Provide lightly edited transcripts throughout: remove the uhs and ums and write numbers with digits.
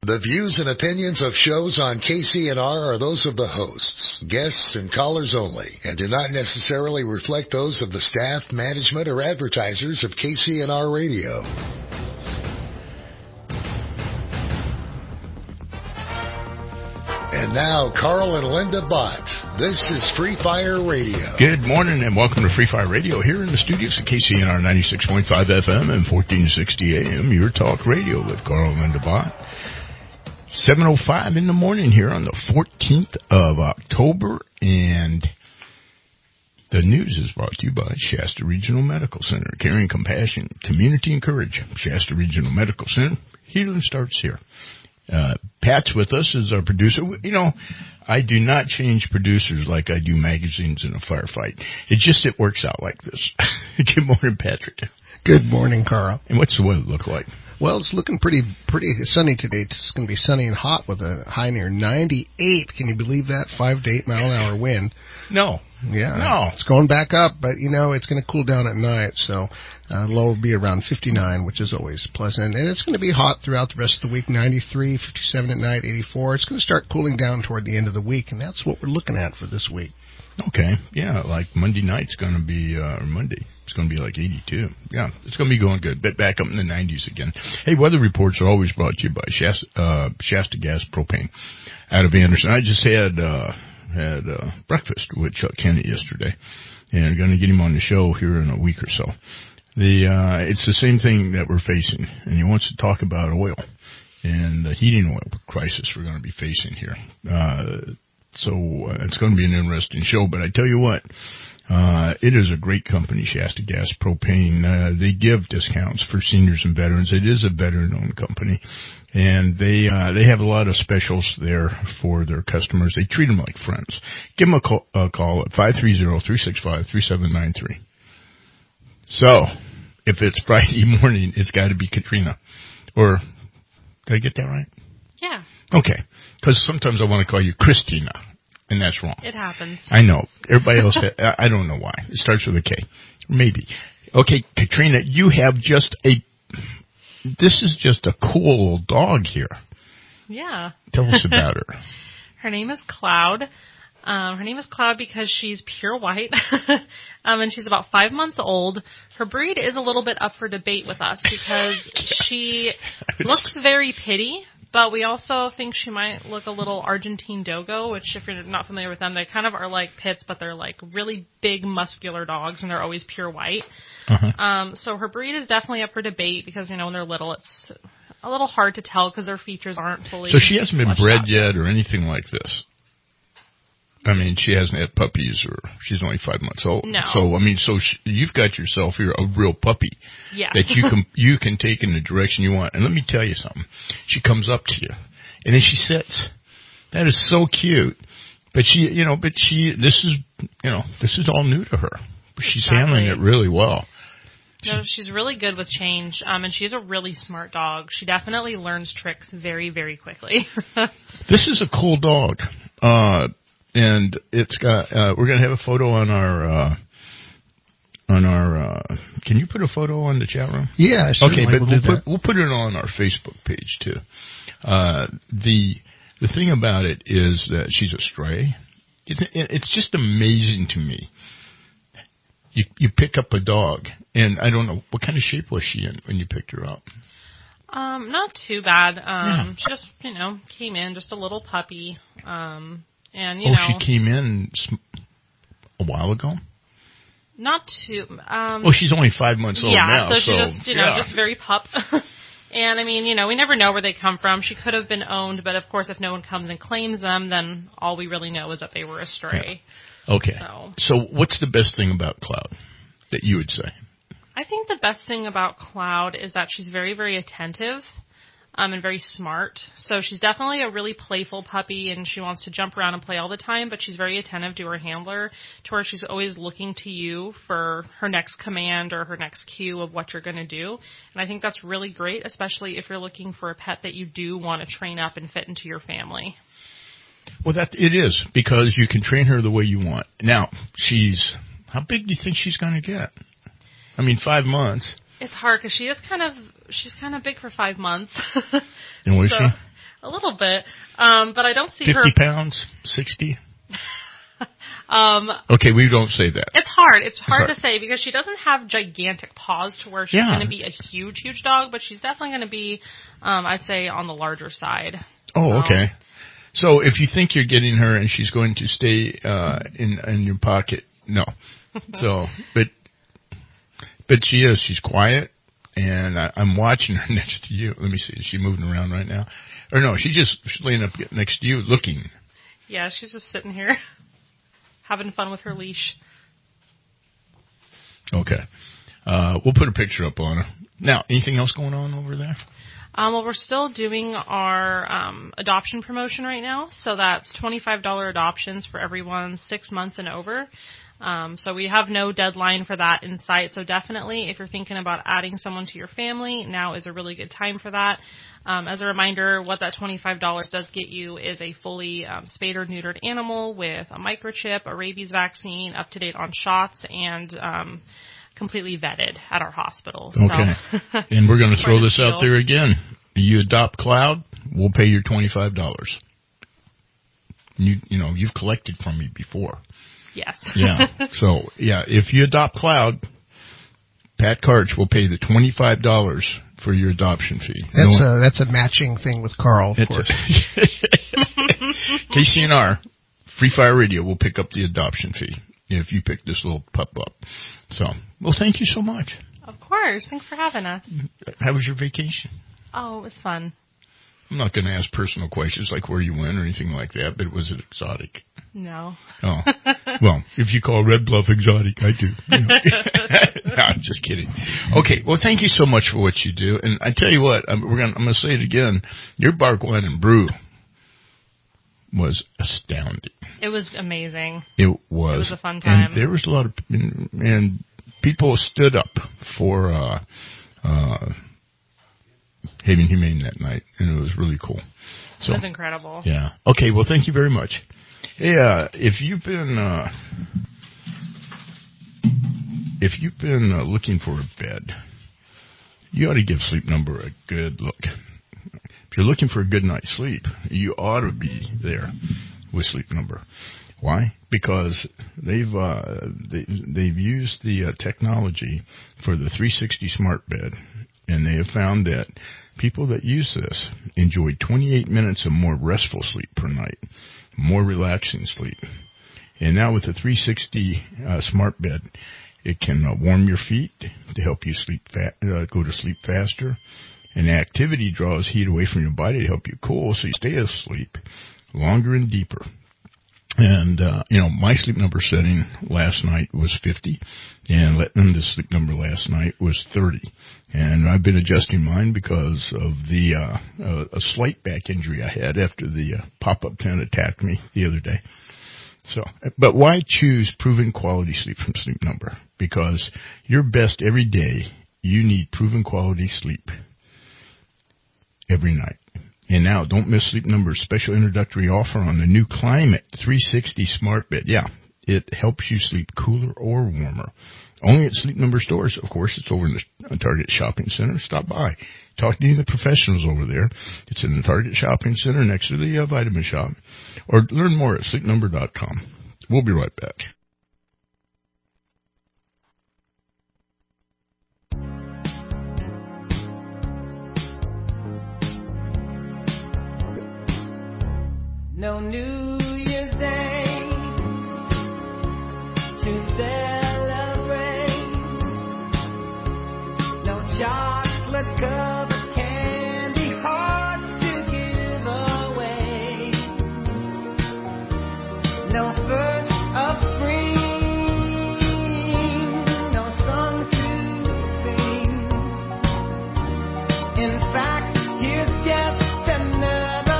The views and opinions of shows on KCNR are those of the hosts, guests, and callers only, and do not necessarily reflect those of the staff, management, or advertisers of KCNR Radio. And now, Carl and Linda Bott. This is Free Fire Radio. Good morning and welcome to Free Fire Radio here in the studios of KCNR 96.5 FM and 1460 AM, your talk radio with Carl and Linda Bott. 7:05 in the morning here on the 14th of October, and the news is brought to you by Shasta Regional Medical Center, caring compassion, community and courage. Shasta Regional Medical Center, healing starts here. Pat's with us as our producer. You know, I do not change producers like I do magazines in a firefight. It works out like this. Good morning, Patrick. Good morning, Carl. And what's the weather look like? Well, it's looking pretty sunny today. It's going to be sunny and hot with a high near 98. Can you believe that? 5 to 8 mile an hour wind. No. Yeah. No. It's going back up, but, you know, it's going to cool down at night. So low will be around 59, which is always pleasant. And it's going to be hot throughout the rest of the week, 93, 57 at night, 84. It's going to start cooling down toward the end of the week, and that's what we're looking at for this week. Okay. Yeah, like Monday night's going to be, Monday. It's going to be like 82. Yeah, it's going to be going good. Bit back up in the 90s again. Hey, weather reports are always brought to you by Shasta Gas Propane out of Anderson. I just had breakfast with Chuck Kennedy yesterday, and I'm going to get him on the show here in a week or so. It's the same thing that we're facing, and he wants to talk about oil and the heating oil crisis we're going to be facing here. So it's going to be an interesting show, but I tell you what, it is a great company, Shasta Gas Propane. They give discounts for seniors and veterans. It is a veteran-owned company, and they have a lot of specials there for their customers. They treat them like friends. Give them a call at 530-365-3793. So, if it's Friday morning, it's got to be Katrina. Or, did I get that right? Yeah. Okay, because sometimes I want to call you Christina, and that's wrong. It happens. I know. Everybody else, I don't know why. It starts with a K. Maybe. Okay, Katrina, you have this is just a cool dog here. Yeah. Tell us about her. Her name is Cloud. Her name is Cloud because she's pure white, and she's about 5 months old. Her breed is a little bit up for debate with us because she looks very pitty, but we also think she might look a little Argentine Dogo, which if you're not familiar with them, they kind of are like pits, but they're like really big, muscular dogs, and they're always pure white. Uh-huh. So her breed is definitely up for debate because, you know, when they're little, it's a little hard to tell because their features aren't fully. So she hasn't been bred yet or anything like this? I mean, she hasn't had puppies, or she's only 5 months old. No. So, I mean, you've got yourself here a real puppy. Yeah. That you can take in the direction you want. And let me tell you something. She comes up to you, and then she sits. That is so cute. But this is all new to her. She's handling it really well. No, she's really good with change, and she's a really smart dog. She definitely learns tricks very, very quickly. This is a cool dog. And it's got, we're going to have a photo on our, can you put a photo on the chat room? Yeah, okay, but we'll put it on our Facebook page too. The thing about it is that she's a stray. It's just amazing to me. You pick up a dog, and I don't know, what kind of shape was she in when you picked her up? Not too bad. She just, came in, just a little puppy. And, she came in a while ago? Not too. She's only 5 months old now. So she's just, just very pup. And, I mean, we never know where they come from. She could have been owned, but, of course, if no one comes and claims them, then all we really know is that they were a stray. Yeah. Okay. So what's the best thing about Cloud that you would say? I think the best thing about Cloud is that she's very, very attentive. And very smart. So she's definitely a really playful puppy, and she wants to jump around and play all the time, but she's very attentive to her handler, to where she's always looking to you for her next command or her next cue of what you're going to do. And I think that's really great, especially if you're looking for a pet that you do want to train up and fit into your family. Well, it is, because you can train her the way you want. Now, how big do you think she's going to get? I mean, 5 months. It's hard because she's kind of big for 5 months. And where is she? A little bit. But I don't see 50 her... 50 pounds? 60? Okay, we don't say that. It's hard. It's hard to say because she doesn't have gigantic paws to where she's going to be a huge, huge dog, but she's definitely going to be, I'd say, on the larger side. Oh, okay. So if you think you're getting her and she's going to stay in your pocket, no. So, but she is. She's quiet, and I'm watching her next to you. Let me see. Is she moving around right now? Or no, she's laying up next to you looking. Yeah, she's just sitting here having fun with her leash. Okay. We'll put a picture up on her. Now, anything else going on over there? Well, we're still doing our adoption promotion right now. So that's $25 adoptions for everyone 6 months and over. So we have no deadline for that in sight. So definitely, if you're thinking about adding someone to your family, now is a really good time for that. As a reminder, what that $25 does get you is a fully spayed or neutered animal with a microchip, a rabies vaccine, up to date on shots, and completely vetted at our hospital. Okay. So, and we're going to throw this out there again. You adopt Cloud, we'll pay your $25. You've collected from me before. Yes. Yeah. So, yeah, if you adopt Cloud, Pat Karch will pay the $25 for your adoption fee. That's a matching thing with Carl, of course. KCNR, Free Fire Radio will pick up the adoption fee if you pick this little pup up. So, well, thank you so much. Of course. Thanks for having us. How was your vacation? Oh, it was fun. I'm not going to ask personal questions like where you went or anything like that, but was it exotic? No. Oh. Well, if you call Red Bluff exotic, I do. No, I'm just kidding. Okay, well, thank you so much for what you do. And I tell you what, I'm going to say it again. Your Bark Wine and Brew was astounding. It was amazing. It was. It was a fun time. And there was a lot of, and people stood up for Haven Humane that night, and it was really cool. So, it was incredible. Yeah. Okay, well, thank you very much. Hey, if you've been looking for a bed, you ought to give Sleep Number a good look. If you're looking for a good night's sleep, you ought to be there with Sleep Number. Why? Because they've used the technology for the 360 smart bed, and they have found that people that use this enjoy 28 minutes of more restful sleep per night, more relaxing sleep. And now with the 360 smart bed, it can warm your feet to help you sleep go to sleep faster. And activity draws heat away from your body to help you cool, so you stay asleep longer and deeper. And, my Sleep Number setting last night was 50, and letting the Sleep Number last night was 30. And I've been adjusting mine because of the a slight back injury I had after the pop-up tent attacked me the other day. So, but why choose proven quality sleep from Sleep Number? Because your best every day, you need proven quality sleep every night. And now, don't miss Sleep Number's special introductory offer on the new Climate 360 Smart Bed. Yeah, it helps you sleep cooler or warmer. Only at Sleep Number stores, of course. It's over in the Target Shopping Center. Stop by. Talk to any of the professionals over there. It's in the Target Shopping Center next to the Vitamin Shop. Or learn more at sleepnumber.com. We'll be right back. No New Year's Day to celebrate. No chocolate covered candy hearts to give away. No first of spring. No song to sing. In fact, here's just another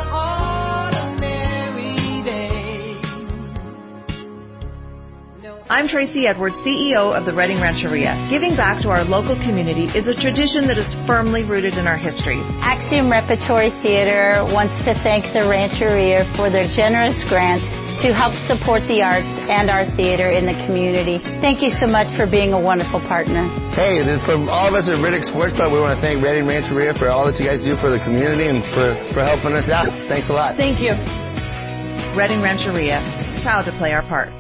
I'm Tracy Edwards, CEO of the Reading Rancheria. Giving back to our local community is a tradition that is firmly rooted in our history. Axiom Repertory Theater wants to thank the Rancheria for their generous grant to help support the arts and our theater in the community. Thank you so much for being a wonderful partner. Hey, from all of us at Riddick Sports Club, we want to thank Redding Rancheria for all that you guys do for the community and for helping us out. Thanks a lot. Thank you. Redding Rancheria, proud to play our part.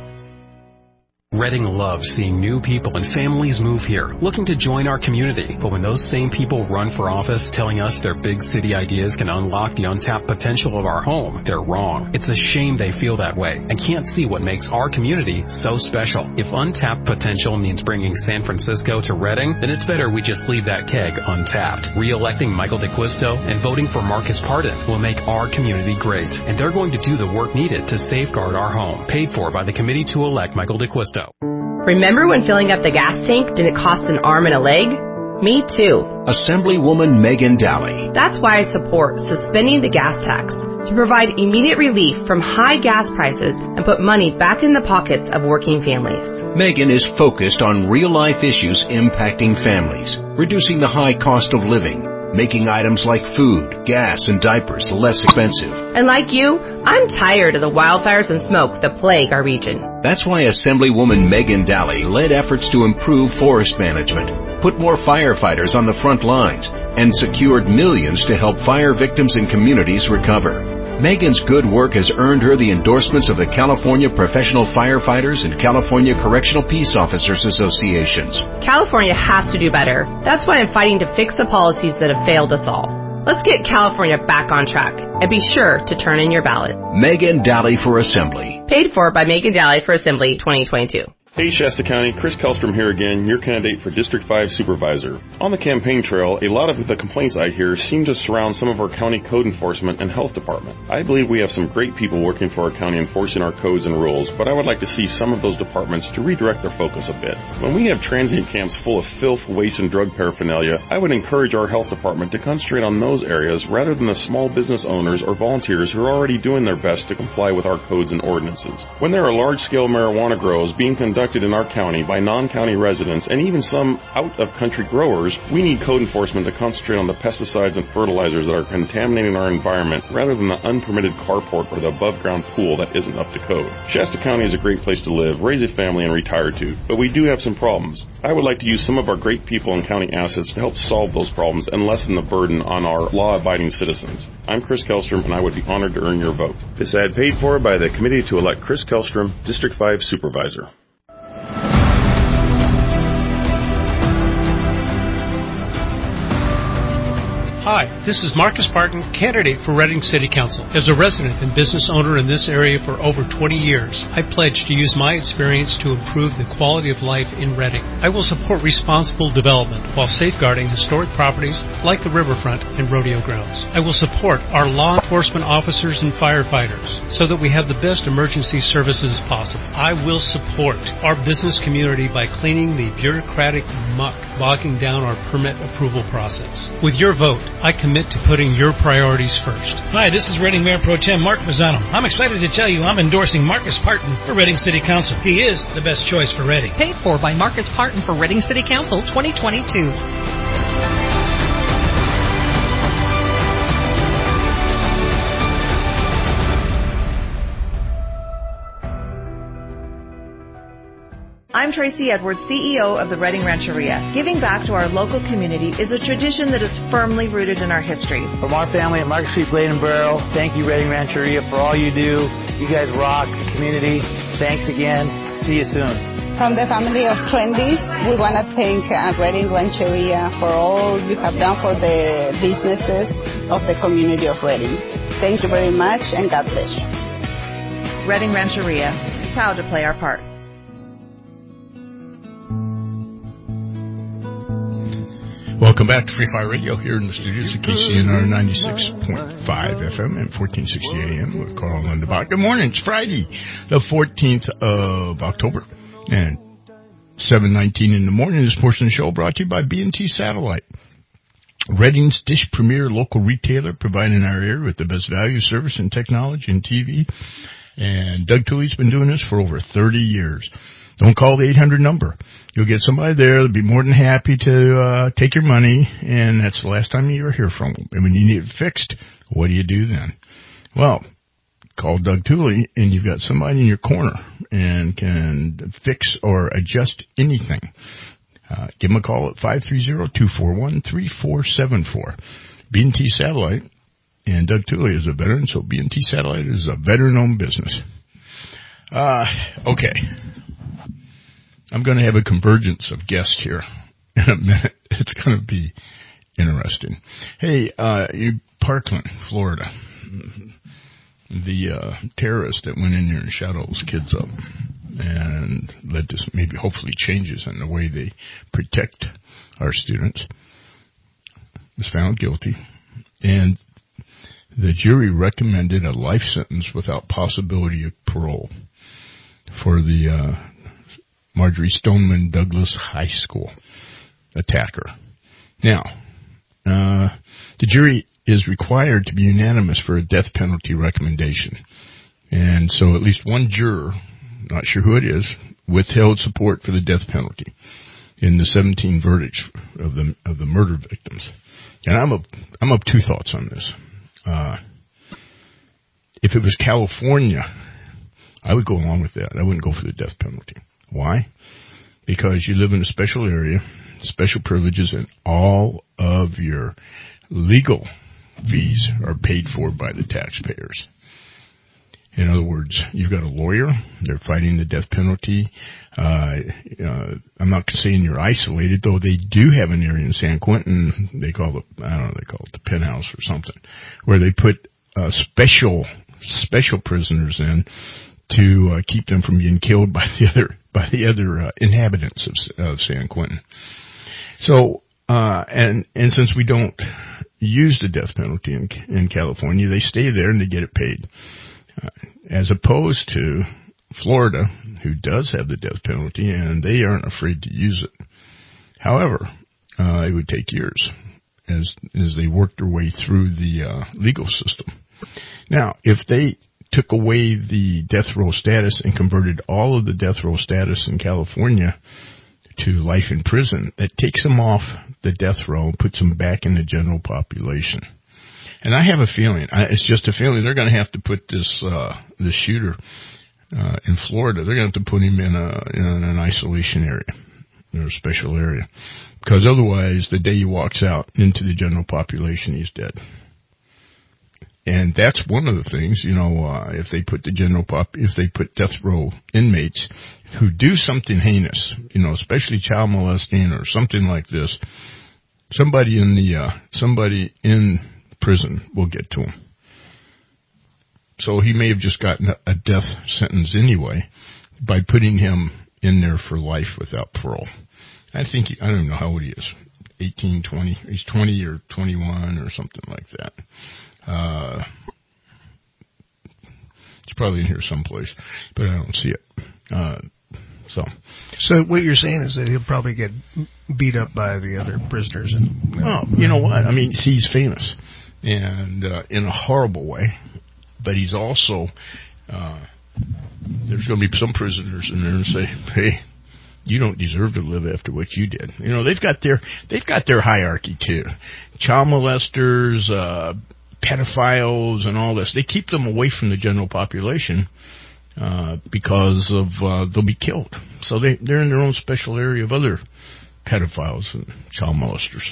Redding loves seeing new people and families move here, looking to join our community. But when those same people run for office telling us their big city ideas can unlock the untapped potential of our home, they're wrong. It's a shame they feel that way and can't see what makes our community so special. If untapped potential means bringing San Francisco to Redding, then it's better we just leave that keg untapped. Re-electing Michael DeQuisto and voting for Marcus Pardon will make our community great. And they're going to do the work needed to safeguard our home. Paid for by the committee to elect Michael DeQuisto. Remember when filling up the gas tank didn't cost an arm and a leg? Me too. Assemblywoman Megan Daly. That's why I support suspending the gas tax to provide immediate relief from high gas prices and put money back in the pockets of working families. Megan is focused on real-life issues impacting families, reducing the high cost of living, making items like food, gas, and diapers less expensive. And like you, I'm tired of the wildfires and smoke that plague our region. That's why Assemblywoman Megan Daly led efforts to improve forest management, put more firefighters on the front lines, and secured millions to help fire victims and communities recover. Megan's good work has earned her the endorsements of the California Professional Firefighters and California Correctional Peace Officers Associations. California has to do better. That's why I'm fighting to fix the policies that have failed us all. Let's get California back on track, and be sure to turn in your ballot. Megan Daly for Assembly. Paid for by Megan Daly for Assembly 2022. Hey Shasta County, Chris Kellstrom here again, your candidate for District 5 Supervisor. On the campaign trail, a lot of the complaints I hear seem to surround some of our county code enforcement and health department. I believe we have some great people working for our county enforcing our codes and rules, but I would like to see some of those departments to redirect their focus a bit. When we have transient camps full of filth, waste, and drug paraphernalia, I would encourage our health department to concentrate on those areas rather than the small business owners or volunteers who are already doing their best to comply with our codes and ordinances. When there are large-scale marijuana grows being conducted in our county by non-county residents and even some out-of-country growers, we need code enforcement to concentrate on the pesticides and fertilizers that are contaminating our environment rather than the unpermitted carport or the above-ground pool that isn't up to code. Shasta County is a great place to live, raise a family, and retire to, but we do have some problems. I would like to use some of our great people and county assets to help solve those problems and lessen the burden on our law-abiding citizens. I'm Chris Kellstrom, and I would be honored to earn your vote. This ad paid for by the committee to elect Chris Kellstrom, District 5 Supervisor. Hi, this is Marcus Barton, candidate for Redding City Council. As a resident and business owner in this area for over 20 years, I pledge to use my experience to improve the quality of life in Redding. I will support responsible development while safeguarding historic properties like the riverfront and rodeo grounds. I will support our law enforcement officers and firefighters so that we have the best emergency services possible. I will support our business community by cleaning the bureaucratic muck bogging down our permit approval process. With your vote, I commit to putting your priorities first. Hi, this is Redding Mayor Pro Tem Mark Mazzano. I'm excited to tell you I'm endorsing Marcus Parton for Redding City Council. He is the best choice for Redding. Paid for by Marcus Parton for Redding City Council 2022. I'm Tracy Edwards, CEO of the Redding Rancheria. Giving back to our local community is a tradition that is firmly rooted in our history. From our family at Market Street Blade and Barrel, thank you, Redding Rancheria, for all you do. You guys rock the community. Thanks again. See you soon. From the family of Trendy, we want to thank Redding Rancheria for all you have done for the businesses of the community of Redding. Thank you very much, and God bless you. Redding Rancheria, proud to play our part. Welcome back to Free Fire Radio here in the studios at KCNR 96.5 FM and 1460 AM with Carl Lundebach. Good morning. It's Friday, the 14th of October, and 7:19 in the morning. This portion of the show brought to you by B&T Satellite, Redding's Dish Premier local retailer, providing our area with the best value, service, and technology in TV. And Doug Tooley's been doing this for over 30 years. Don't call the 800 number. You'll get somebody there that'll be more than happy to take your money, and that's the last time you ever hear from them. And when you need it fixed, what do you do then? Well, call Doug Tooley, and you've got somebody in your corner and can fix or adjust anything. Give them a call at 530-241-3474. B&T Satellite, and Doug Tooley is a veteran, so B&T Satellite is a veteran-owned business. Okay. I'm going to have a convergence of guests here in a minute. It's going to be interesting. Hey, Parkland, Florida. The terrorist that went in there and shot all those kids up and led to maybe hopefully changes in the way they protect our students was found guilty, and the jury recommended a life sentence without possibility of parole for the Marjorie Stoneman Douglas High School attacker. Now, the jury is required to be unanimous for a death penalty recommendation. And so at least one juror, not sure who it is, withheld support for the death penalty in the 17 verdicts of the murder victims. And I'm of two thoughts on this. If it was California, I would go along with that. I wouldn't go for the death penalty. Why? Because you live in a special area, special privileges, and all of your legal fees are paid for by the taxpayers. In other words, you've got a lawyer, they're fighting the death penalty. I'm not saying you're isolated, though they do have an area in San Quentin, they call it the penthouse or something, where they put special prisoners in to keep them from being killed by the other inhabitants of San Quentin. So, and since we don't use the death penalty in California, they stay there and they get it paid. As opposed to Florida, who does have the death penalty, and they aren't afraid to use it. However, it would take years as they work their way through the legal system. Now, if they took away the death row status and converted all of the death row status in California to life in prison, that takes them off the death row and puts them back in the general population. And I have a feeling, it's just a feeling, they're going to have to put this shooter in Florida, they're going to have to put him in an isolation area, or a special area. Because otherwise, the day he walks out into the general population, he's dead. And that's one of the things, if they put if they put death row inmates who do something heinous, especially child molesting or something like this, somebody in prison will get to him. So he may have just gotten a death sentence anyway by putting him in there for life without parole. I don't even know how old he is, 18, 20, he's 20 or 21 or something like that. It's probably in here someplace, but I don't see it. So what you're saying is that he'll probably get beat up by the other prisoners. Well, you know what? I mean, he's famous, and in a horrible way. But he's also there's going to be some prisoners in there and say, "Hey, you don't deserve to live after what you did." They've got their hierarchy too. Child molesters, pedophiles, and all this. They keep them away from the general population because of they'll be killed. So they're in their own special area of other pedophiles and child molesters.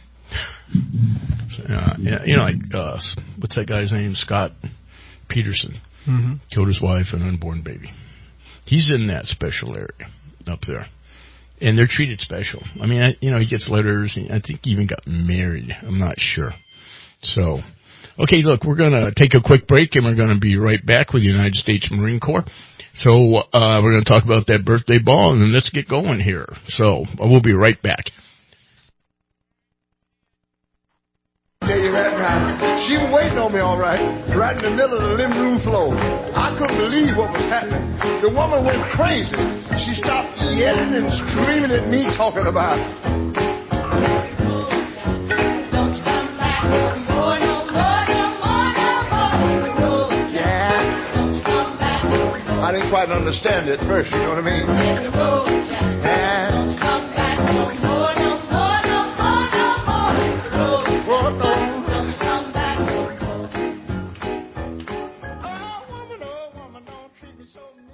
What's that guy's name? Scott Peterson. Mm-hmm. Killed his wife and unborn baby. He's in that special area up there. And they're treated special. I mean, he gets letters. I think he even got married. I'm not sure. So, okay, look, we're going to take a quick break, and we're going to be right back with the United States Marine Corps. So we're going to talk about that birthday ball, and then let's get going here. So we'll be right back. Tell you right now, she was waiting on me all right in the middle of the living room floor. I couldn't believe what was happening. The woman went crazy. She stopped yelling and screaming at me, talking about I didn't quite understand it at first, you know what I mean?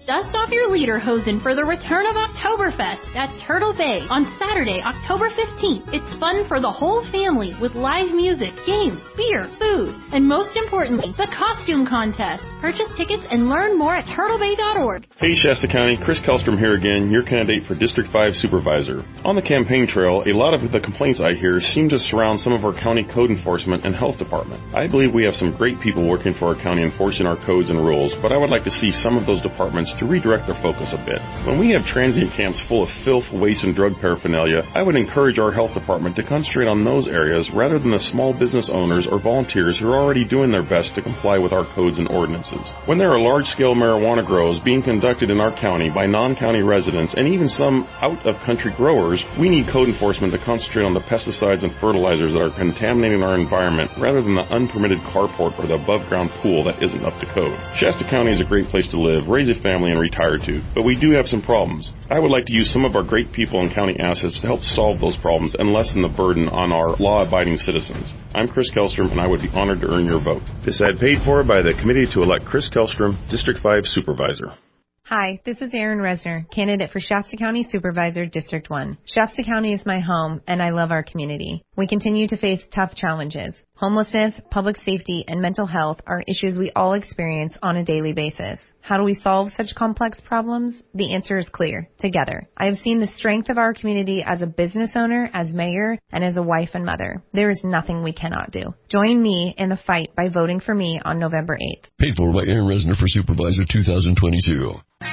Dust off your lederhosen for the return of Oktoberfest at Turtle Bay on Saturday, October 15th. It's fun for the whole family with live music, games, beer, food, and most importantly, the costume contest. Purchase tickets and learn more at turtlebay.org. Hey Shasta County, Chris Kellstrom here again, your candidate for District 5 Supervisor. On the campaign trail, a lot of the complaints I hear seem to surround some of our county code enforcement and health department. I believe we have some great people working for our county enforcing our codes and rules, but I would like to see some of those departments to redirect their focus a bit. When we have transient camps full of filth, waste, and drug paraphernalia, I would encourage our health department to concentrate on those areas rather than the small business owners or volunteers who are already doing their best to comply with our codes and ordinances. When there are large-scale marijuana grows being conducted in our county by non-county residents and even some out-of-country growers, we need code enforcement to concentrate on the pesticides and fertilizers that are contaminating our environment rather than the unpermitted carport or the above-ground pool that isn't up to code. Shasta County is a great place to live, raise a family, and retire to, but we do have some problems. I would like to use some of our great people and county assets to help solve those problems and lessen the burden on our law-abiding citizens. I'm Chris Kellstrom, and I would be honored to earn your vote. This ad paid for by the committee to elect Chris Kellstrom, District 5 Supervisor. Hi, this is Erin Resner, candidate for Shasta County Supervisor, District 1. Shasta County is my home, and I love our community. We continue to face tough challenges. Homelessness, public safety, and mental health are issues we all experience on a daily basis. How do we solve such complex problems? The answer is clear: together. I have seen the strength of our community as a business owner, as mayor, and as a wife and mother. There is nothing we cannot do. Join me in the fight by voting for me on November 8th. Paid for by Erin Resner for Supervisor 2022.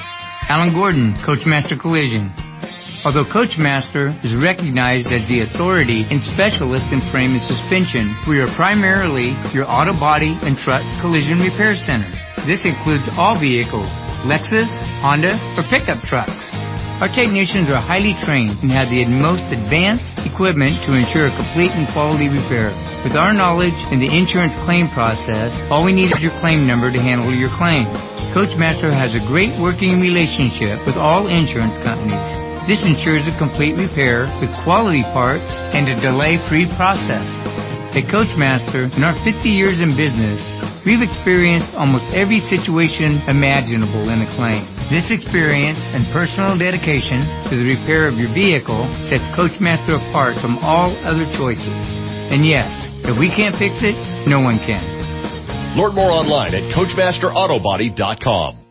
Alan Gordon, Coachmaster Collision. Although Coachmaster is recognized as the authority and specialist in frame and suspension, we are primarily your auto body and truck collision repair center. This includes all vehicles, Lexus, Honda, or pickup trucks. Our technicians are highly trained and have the most advanced equipment to ensure a complete and quality repair. With our knowledge in the insurance claim process, all we need is your claim number to handle your claim. Coachmaster has a great working relationship with all insurance companies. This ensures a complete repair with quality parts and a delay-free process. At Coachmaster, in our 50 years in business, we've experienced almost every situation imaginable in a claim. This experience and personal dedication to the repair of your vehicle sets Coachmaster apart from all other choices. And yes, if we can't fix it, no one can. Learn more online at CoachmasterAutobody.com.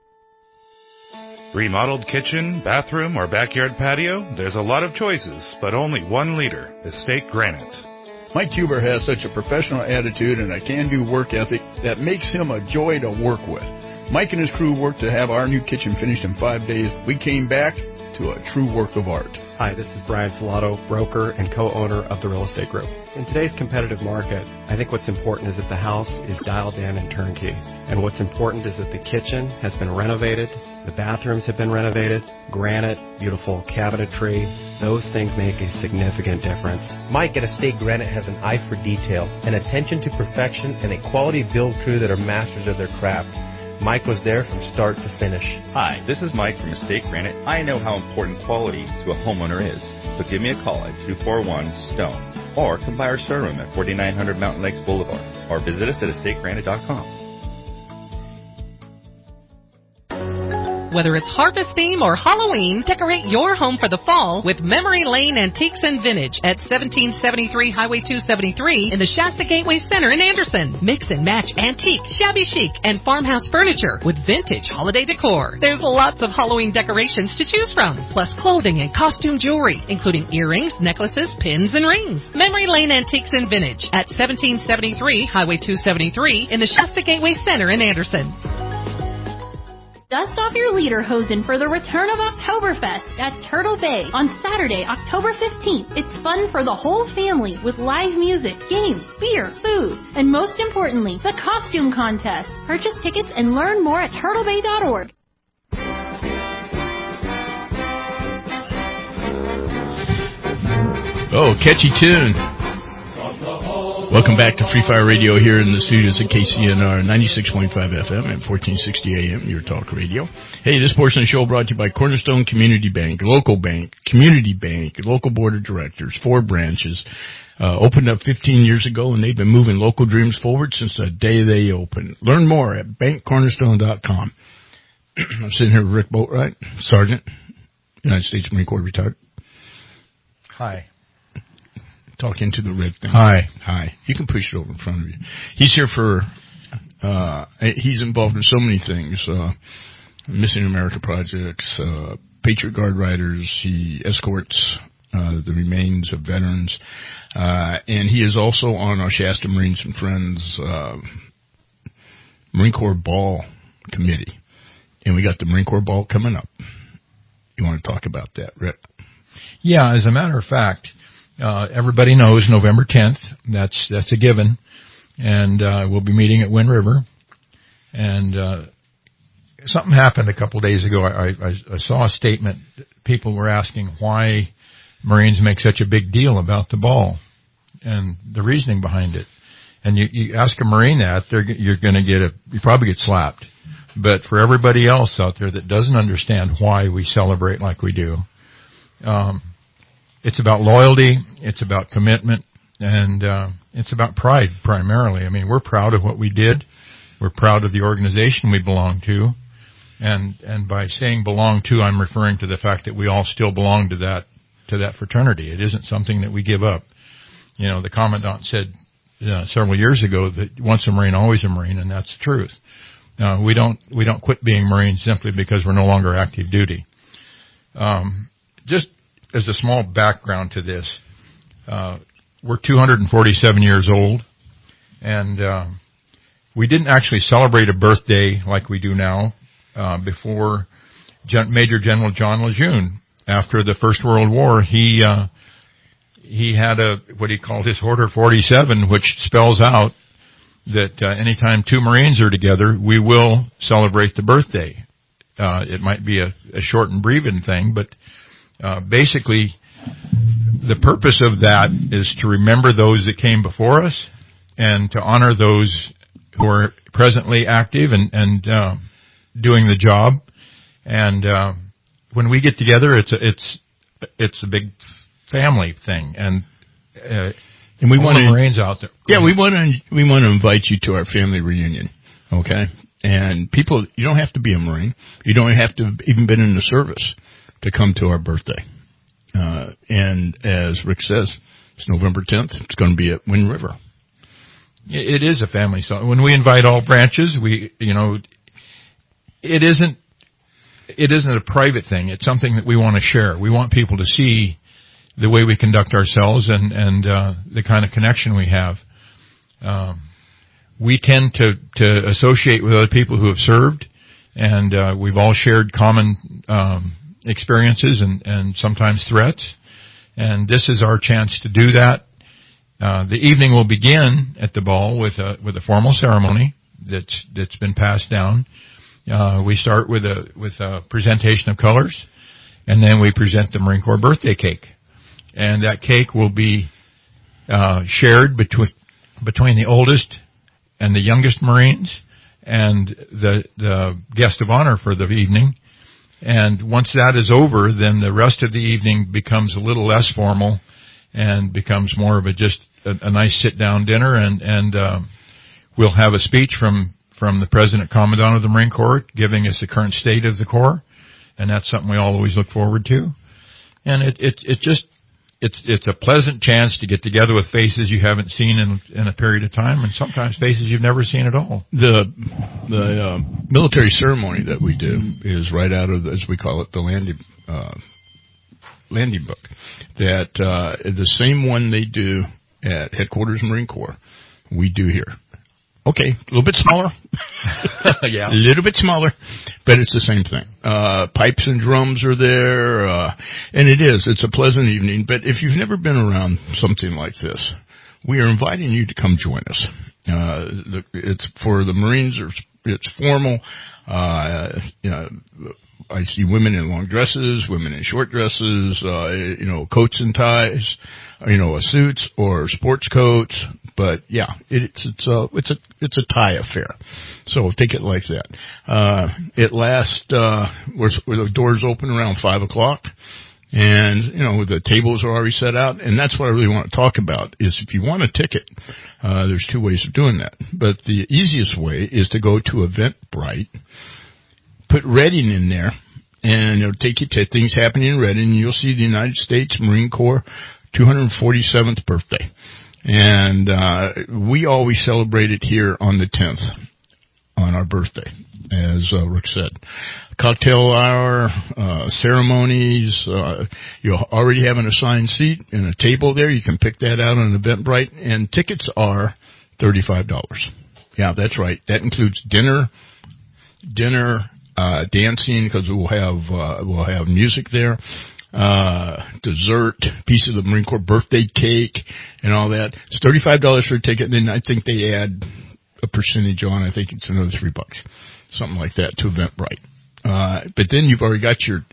Remodeled kitchen, bathroom, or backyard patio? There's a lot of choices, but only one leader, Estate Granite. Mike Huber has such a professional attitude and a can-do work ethic that makes him a joy to work with. Mike and his crew worked to have our new kitchen finished in 5 days. We came back to a true work of art. Hi, this is Brian Filato, broker and co-owner of the Real Estate Group. In today's competitive market, I think what's important is that the house is dialed in and turnkey. And what's important is that the kitchen has been renovated, the bathrooms have been renovated, granite, beautiful cabinetry. Those things make a significant difference. Mike at Estate Granite has an eye for detail, an attention to perfection, and a quality build crew that are masters of their craft. Mike was there from start to finish. Hi, this is Mike from Estate Granite. I know how important quality to a homeowner is. So give me a call at 241-STONE or come by our showroom at 4900 Mountain Lakes Boulevard or visit us at estategranite.com. Whether it's harvest theme or Halloween, decorate your home for the fall with Memory Lane Antiques and Vintage at 1773 Highway 273 in the Shasta Gateway Center in Anderson. Mix and match antique, shabby chic, and farmhouse furniture with vintage holiday decor. There's lots of Halloween decorations to choose from, plus clothing and costume jewelry, including earrings, necklaces, pins, and rings. Memory Lane Antiques and Vintage at 1773 Highway 273 in the Shasta Gateway Center in Anderson. Dust off your lederhosen for the return of Oktoberfest at Turtle Bay on Saturday, October 15th. It's fun for the whole family with live music, games, beer, food, and most importantly, the costume contest. Purchase tickets and learn more at turtlebay.org. Oh, catchy tune. Welcome back to Free Fire Radio here in the studios at KCNR 96.5 FM and 1460 AM, your talk radio. Hey, this portion of the show brought to you by Cornerstone Community Bank, local bank, community bank, local board of directors, 4 branches. Opened up 15 years ago, and they've been moving local dreams forward since the day they opened. Learn more at bankcornerstone.com. I'm sitting here with Rick Boatwright, Sergeant, United States Marine Corps retired. Hi. Talk into the red thing. Hi. Hi. You can push it over in front of you. He's here for, he's involved in so many things, Missing America projects, Patriot Guard riders. He escorts the remains of veterans. And he is also on our Shasta Marines and Friends Marine Corps Ball Committee. And we got the Marine Corps Ball coming up. You want to talk about that, Rick? Yeah, as a matter of fact, everybody knows November 10th. That's a given. And we'll be meeting at Wind River. And something happened a couple of days ago. I saw a statement. People were asking why Marines make such a big deal about the ball and the reasoning behind it. And you ask a Marine that, you're going to you probably get slapped. But for everybody else out there that doesn't understand why we celebrate like we do, it's about loyalty, it's about commitment, and it's about pride primarily. I mean, we're proud of what we did. We're proud of the organization we belong to. And by saying belong to, I'm referring to the fact that we all still belong to that fraternity. It isn't something that we give up. You know, the Commandant said several years ago that once a Marine, always a Marine, and that's the truth. We don't quit being Marines simply because we're no longer active duty. Just as a small background to this, we're 247 years old, and we didn't actually celebrate a birthday like we do now before Major General John Lejeune. After the First World War, he had what he called his Order 47, which spells out that anytime two Marines are together, we will celebrate the birthday. It might be a short and breathing thing, but basically the purpose of that is to remember those that came before us and to honor those who are presently active and doing the job. And when we get together, it's a big family thing, and we want Marines out there. Yeah, we want to invite you to our family reunion. Okay, and people, you don't have to be a Marine. You don't have to have even been in the service to come to our birthday. And as Rick says, it's November 10th. It's going to be at Wind River. It is a family song. When we invite all branches, it isn't a private thing. It's something that we want to share. We want people to see the way we conduct ourselves and the kind of connection we have. We tend to associate with other people who have served, and we've all shared common experiences and sometimes threats. And this is our chance to do that. The evening will begin at the ball with a formal ceremony that's been passed down. We start with a presentation of colors, and then we present the Marine Corps birthday cake. And that cake will be shared between the oldest and the youngest Marines and the guest of honor for the evening. And once that is over, then the rest of the evening becomes a little less formal and becomes more of just a nice sit-down dinner. And we'll have a speech from the President Commandant of the Marine Corps giving us the current state of the Corps. And that's something we all always look forward to. And it's a pleasant chance to get together with faces you haven't seen in a period of time, and sometimes faces you've never seen at all. The military ceremony that we do is right out of, as we call it, the landing book. That the same one they do at Headquarters Marine Corps, we do here. Okay, a little bit smaller. Yeah. A little bit smaller, but it's the same thing. Pipes and drums are there, and it's a pleasant evening. But if you've never been around something like this, we are inviting you to come join us. It's for the Marines, it's formal. I see women in long dresses, women in short dresses, coats and ties, suits or sports coats. But yeah, it's a tie affair. So take it like that. It lasts, where the doors open around 5:00. And, the tables are already set out. And that's what I really want to talk about is if you want a ticket, there's two ways of doing that. But the easiest way is to go to Eventbrite, put Reading in there, and it'll take you to things happening in Reading, and you'll see the United States Marine Corps 247th birthday. And we always celebrate it here on the 10th, on our birthday, as Rick said. Cocktail hour, ceremonies, you already have an assigned seat and a table there. You can pick that out on Eventbrite, and tickets are $35. Yeah, that's right. That includes dinner, dancing, because we'll have music there, dessert, piece of the Marine Corps birthday cake, and all that. It's $35 for a ticket, and then I think they add a percentage on. I think it's another $3, something like that, to Eventbrite. But then you've already got your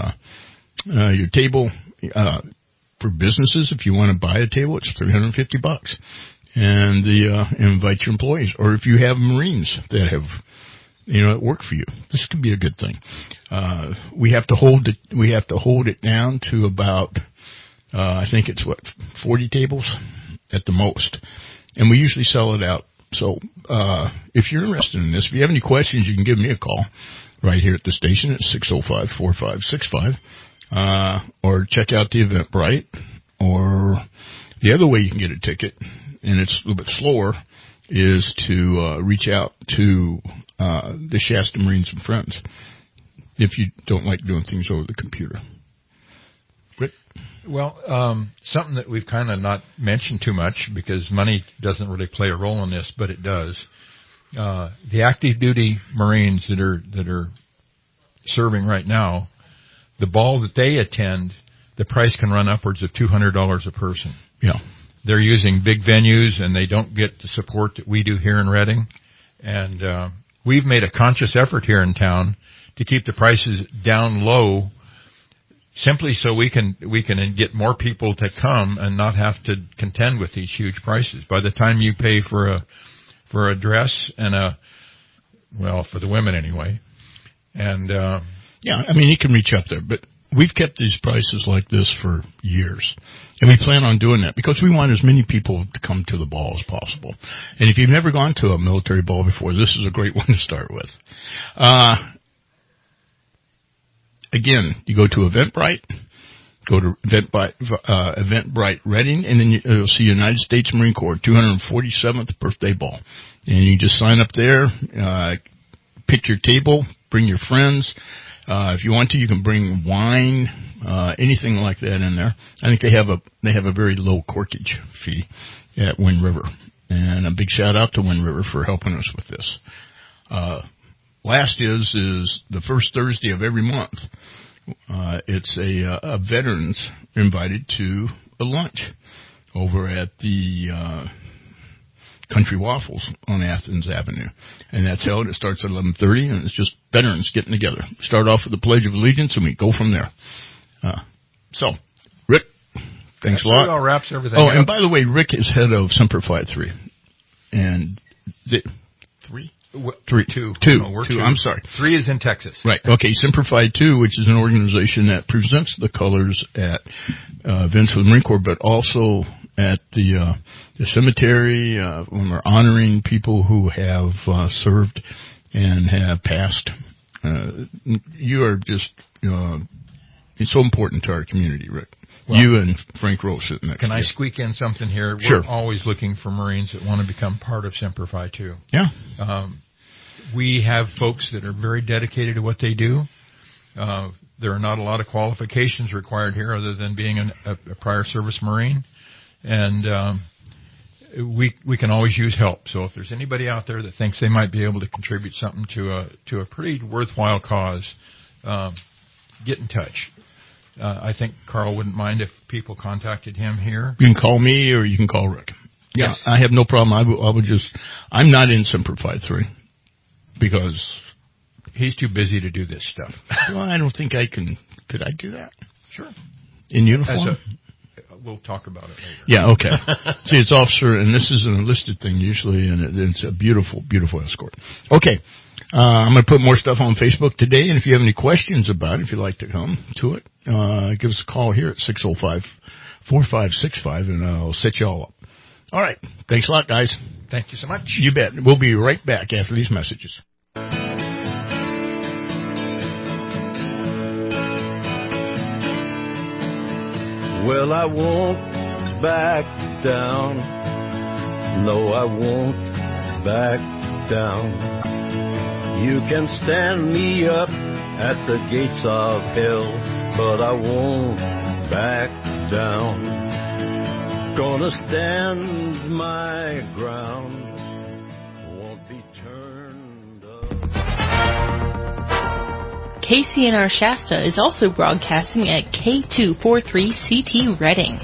table for businesses. If you want to buy a table, it's $350, and invite your employees, or if you have Marines that have that work for you, this could be a good thing. We have to hold it down to about I think it's 40 tables at the most, and we usually sell it out. So if you're interested in this, if you have any questions, you can give me a call right here at the station at 605-4565, or check out the Eventbrite, or the other way you can get a ticket, and it's a little bit slower, is to reach out to the Shasta Marines and Friends if you don't like doing things over the computer. Rick? Well, something that we've kind of not mentioned too much because money doesn't really play a role in this, but it does. The active duty Marines that are serving right now, the ball that they attend, the price can run upwards of $200 a person. Yeah. They're using big venues, and they don't get the support that we do here in Reading. And we've made a conscious effort here in town to keep the prices down low, simply so we can get more people to come and not have to contend with these huge prices. By the time you pay for a dress and for the women anyway, and yeah, I mean, you can reach up there, but we've kept these prices like this for years, and we plan on doing that because we want as many people to come to the ball as possible. And if you've never gone to a military ball before, this is a great one to start with. Again, you go to Eventbrite, go to Eventbrite Reading, and then you'll see United States Marine Corps 247th birthday ball. And you just sign up there, pick your table, bring your friends. If you want to, you can bring wine, anything like that in there. I think they have a very low corkage fee at Wind River, and a big shout out to Wind River for helping us with this. Last is the first Thursday of every month. It's a veterans invited to a lunch over at the Country Waffles on Athens Avenue, and that's held. It starts at 11:30, and it's just veterans getting together. Start off with the Pledge of Allegiance, and we go from there. So, Rick, thanks a lot. That all wraps everything up. up. And by the way, Rick is head of Semper Fi 3, and Two. I'm sorry. 3 is in Texas. Right. Okay. Semper Fi 2, which is an organization that presents the colors at events of the Marine Corps, but also at the cemetery when we're honoring people who have served and have passed. You are just it's so important to our community, Rick. Well, you and Frank Rose sitting next to you. Can I squeak in something here? Sure. We're always looking for Marines that want to become part of Semper Fi too. Yeah. We have folks that are very dedicated to what they do. There are not a lot of qualifications required here other than being a prior service Marine. And we can always use help. So if there's anybody out there that thinks they might be able to contribute something to a pretty worthwhile cause, get in touch. I think Carl wouldn't mind if people contacted him here. You can call me or you can call Rick. Yeah, yes. I have no problem. I'm not in Semper Fi 3 because he's too busy to do this stuff. Well, I don't think I can. Could I do that? Sure. In uniform? We'll talk about it later. Yeah, okay. See, it's officer, and this is an enlisted thing usually, and it's a beautiful, beautiful escort. Okay. I'm going to put more stuff on Facebook today, and if you have any questions about it, if you'd like to come to it, give us a call here at 605-4565, and I'll set you all up. All right. Thanks a lot, guys. Thank you so much. You bet. We'll be right back after these messages. Well, I won't back down. No, I won't back down. You can stand me up at the gates of hell, but I won't back down. Gonna stand my ground. Won't be turned up. KCNR Shasta is also broadcasting at K243CT Reading.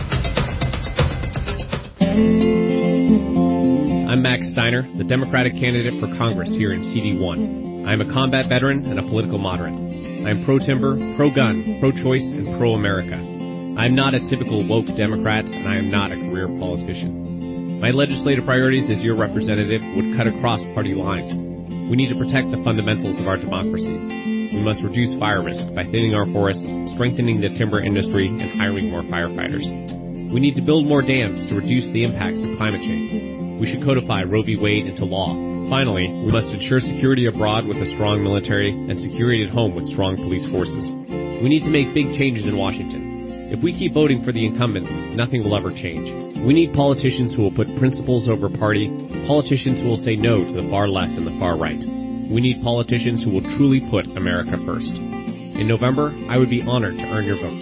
I'm Max Steiner, the Democratic candidate for Congress here in CD1. I am a combat veteran and a political moderate. I am pro-timber, pro-gun, pro-choice, and pro-America. I am not a typical woke Democrat, and I am not a career politician. My legislative priorities as your representative would cut across party lines. We need to protect the fundamentals of our democracy. We must reduce fire risk by thinning our forests, strengthening the timber industry, and hiring more firefighters. We need to build more dams to reduce the impacts of climate change. We should codify Roe v. Wade into law. Finally, we must ensure security abroad with a strong military and security at home with strong police forces. We need to make big changes in Washington. If we keep voting for the incumbents, nothing will ever change. We need politicians who will put principles over party, politicians who will say no to the far left and the far right. We need politicians who will truly put America first. In November, I would be honored to earn your vote.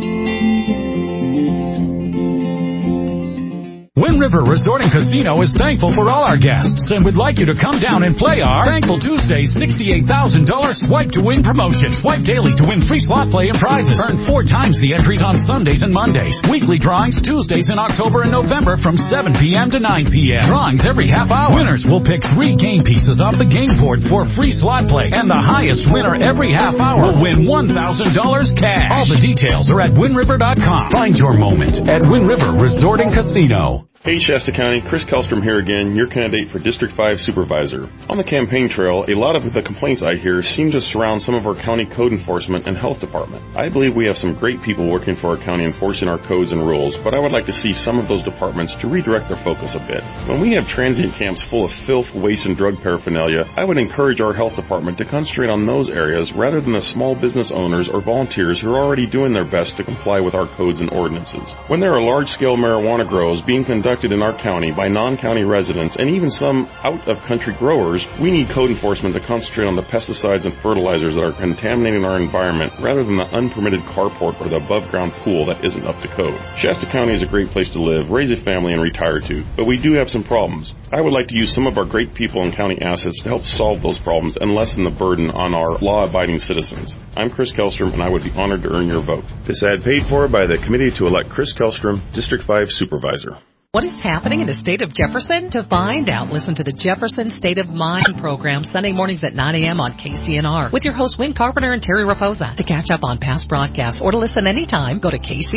Wind River Resort and Casino is thankful for all our guests and would like you to come down and play our Thankful Tuesdays $68,000 Swipe to Win promotion. Swipe daily to win free slot play and prizes. Earn 4 times the entries on Sundays and Mondays. Weekly drawings Tuesdays in October and November from 7 p.m. to 9 p.m. Drawings every half hour. Winners will pick 3 game pieces off the game board for free slot play. And the highest winner every half hour will win $1,000 cash. All the details are at WindRiver.com. Find your moment at Wind River Resort and Casino. Hey Shasta County, Chris Kellstrom here again, your candidate for District 5 Supervisor. On the campaign trail, a lot of the complaints I hear seem to surround some of our county code enforcement and health department. I believe we have some great people working for our county enforcing our codes and rules, but I would like to see some of those departments to redirect their focus a bit. When we have transient camps full of filth, waste, and drug paraphernalia, I would encourage our health department to concentrate on those areas rather than the small business owners or volunteers who are already doing their best to comply with our codes and ordinances. When there are large-scale marijuana grows being conducted in our county by non-county residents and even some out-of-country growers, we need code enforcement to concentrate on the pesticides and fertilizers that are contaminating our environment rather than the unpermitted carport or the above-ground pool that isn't up to code. Shasta County is a great place to live, raise a family, and retire to, but we do have some problems. I would like to use some of our great people and county assets to help solve those problems and lessen the burden on our law-abiding citizens. I'm Chris Kellstrom, and I would be honored to earn your vote. This ad paid for by the committee to elect Chris Kellstrom, District 5 Supervisor. What is happening in the state of Jefferson? To find out, listen to the Jefferson State of Mind program Sunday mornings at 9 a.m. on KCNR with your hosts Win Carpenter and Terry Raposa. To catch up on past broadcasts or to listen anytime, go to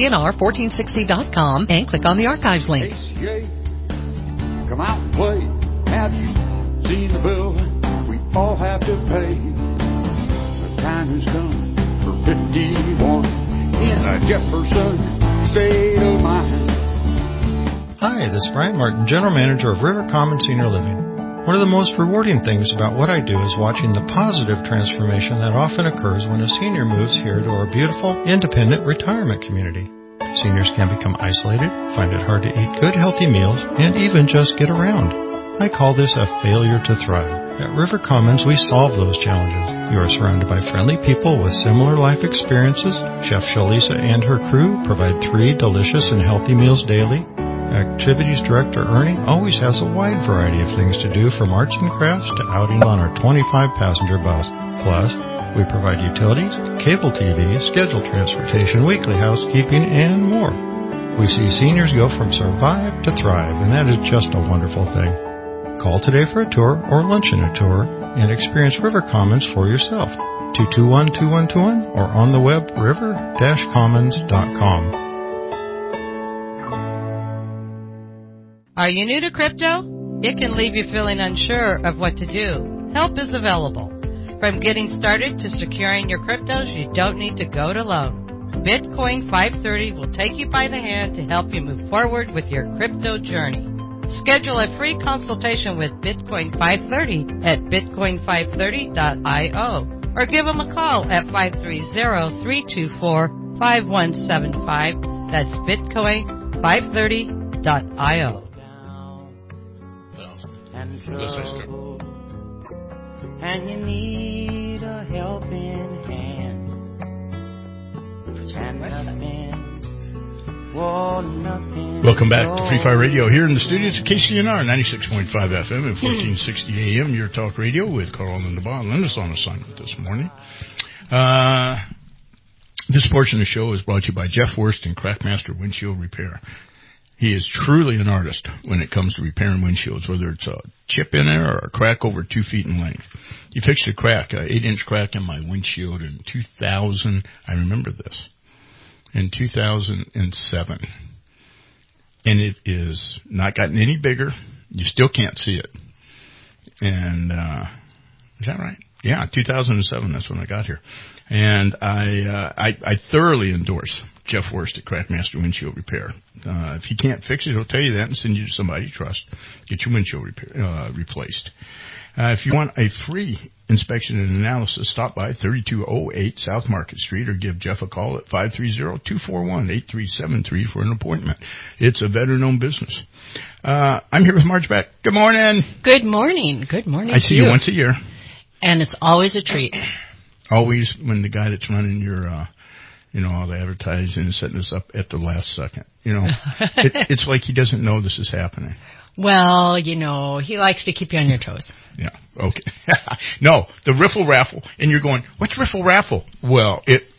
KCNR1460.com and click on the archives link. ACA, come out and play. Have you seen the bill we all have to pay? The time has come for 51 in the Jefferson State of Mind. Hi, this is Brian Martin, General Manager of River Common Senior Living. One of the most rewarding things about what I do is watching the positive transformation that often occurs when a senior moves here to our beautiful, independent retirement community. Seniors can become isolated, find it hard to eat good, healthy meals, and even just get around. I call this a failure to thrive. At River Commons, we solve those challenges. You are surrounded by friendly people with similar life experiences. Chef Shalisa and her crew provide 3 delicious and healthy meals daily. Activities Director Ernie always has a wide variety of things to do, from arts and crafts to outing on our 25-passenger bus. Plus, we provide utilities, cable TV, scheduled transportation, weekly housekeeping, and more. We see seniors go from survive to thrive, and that is just a wonderful thing. Call today for a tour or lunch and a tour and experience River Commons for yourself. 221-2121 or on the web river-commons.com. Are you new to crypto? It can leave you feeling unsure of what to do. Help is available. From getting started to securing your cryptos, you don't need to go it alone. Bitcoin 530 will take you by the hand to help you move forward with your crypto journey. Schedule a free consultation with Bitcoin 530 at bitcoin530.io or give them a call at 530-324-5175. That's bitcoin530.io. And you need a helping hand. And nothing. Welcome back to Free Fire Radio here in the studios of KCNR 96.5 FM and 1460 AM, your talk radio with Carl and Linda Bond. Linda's on assignment this morning. This portion of the show is brought to you by Jeff Worst and Crackmaster Windshield Repair. He is truly an artist when it comes to repairing windshields, whether it's a chip in there or a crack over 2 feet in length. He fixed a crack, an 8-inch crack in my windshield in 2000. I remember this. In 2007. And it is not gotten any bigger. You still can't see it. And, is that right? Yeah, 2007, that's when I got here. And I thoroughly endorse Jeff Worst at Crackmaster Windshield Repair. If he can't fix it, he'll tell you that and send you to somebody you trust. Get your windshield replaced. If you want a free inspection and analysis, stop by 3208 South Market Street or give Jeff a call at 530-241-8373 for an appointment. It's a veteran-owned business. I'm here with Marge Beck. Good morning. Good morning. Good morning. I see you once a year. And it's always a treat. Always when the guy that's running your, all the advertising is setting us up at the last second. It's like he doesn't know this is happening. Well, he likes to keep you on your toes. Yeah, okay. No, the Riffle Raffle. And you're going, what's Riffle Raffle? Well,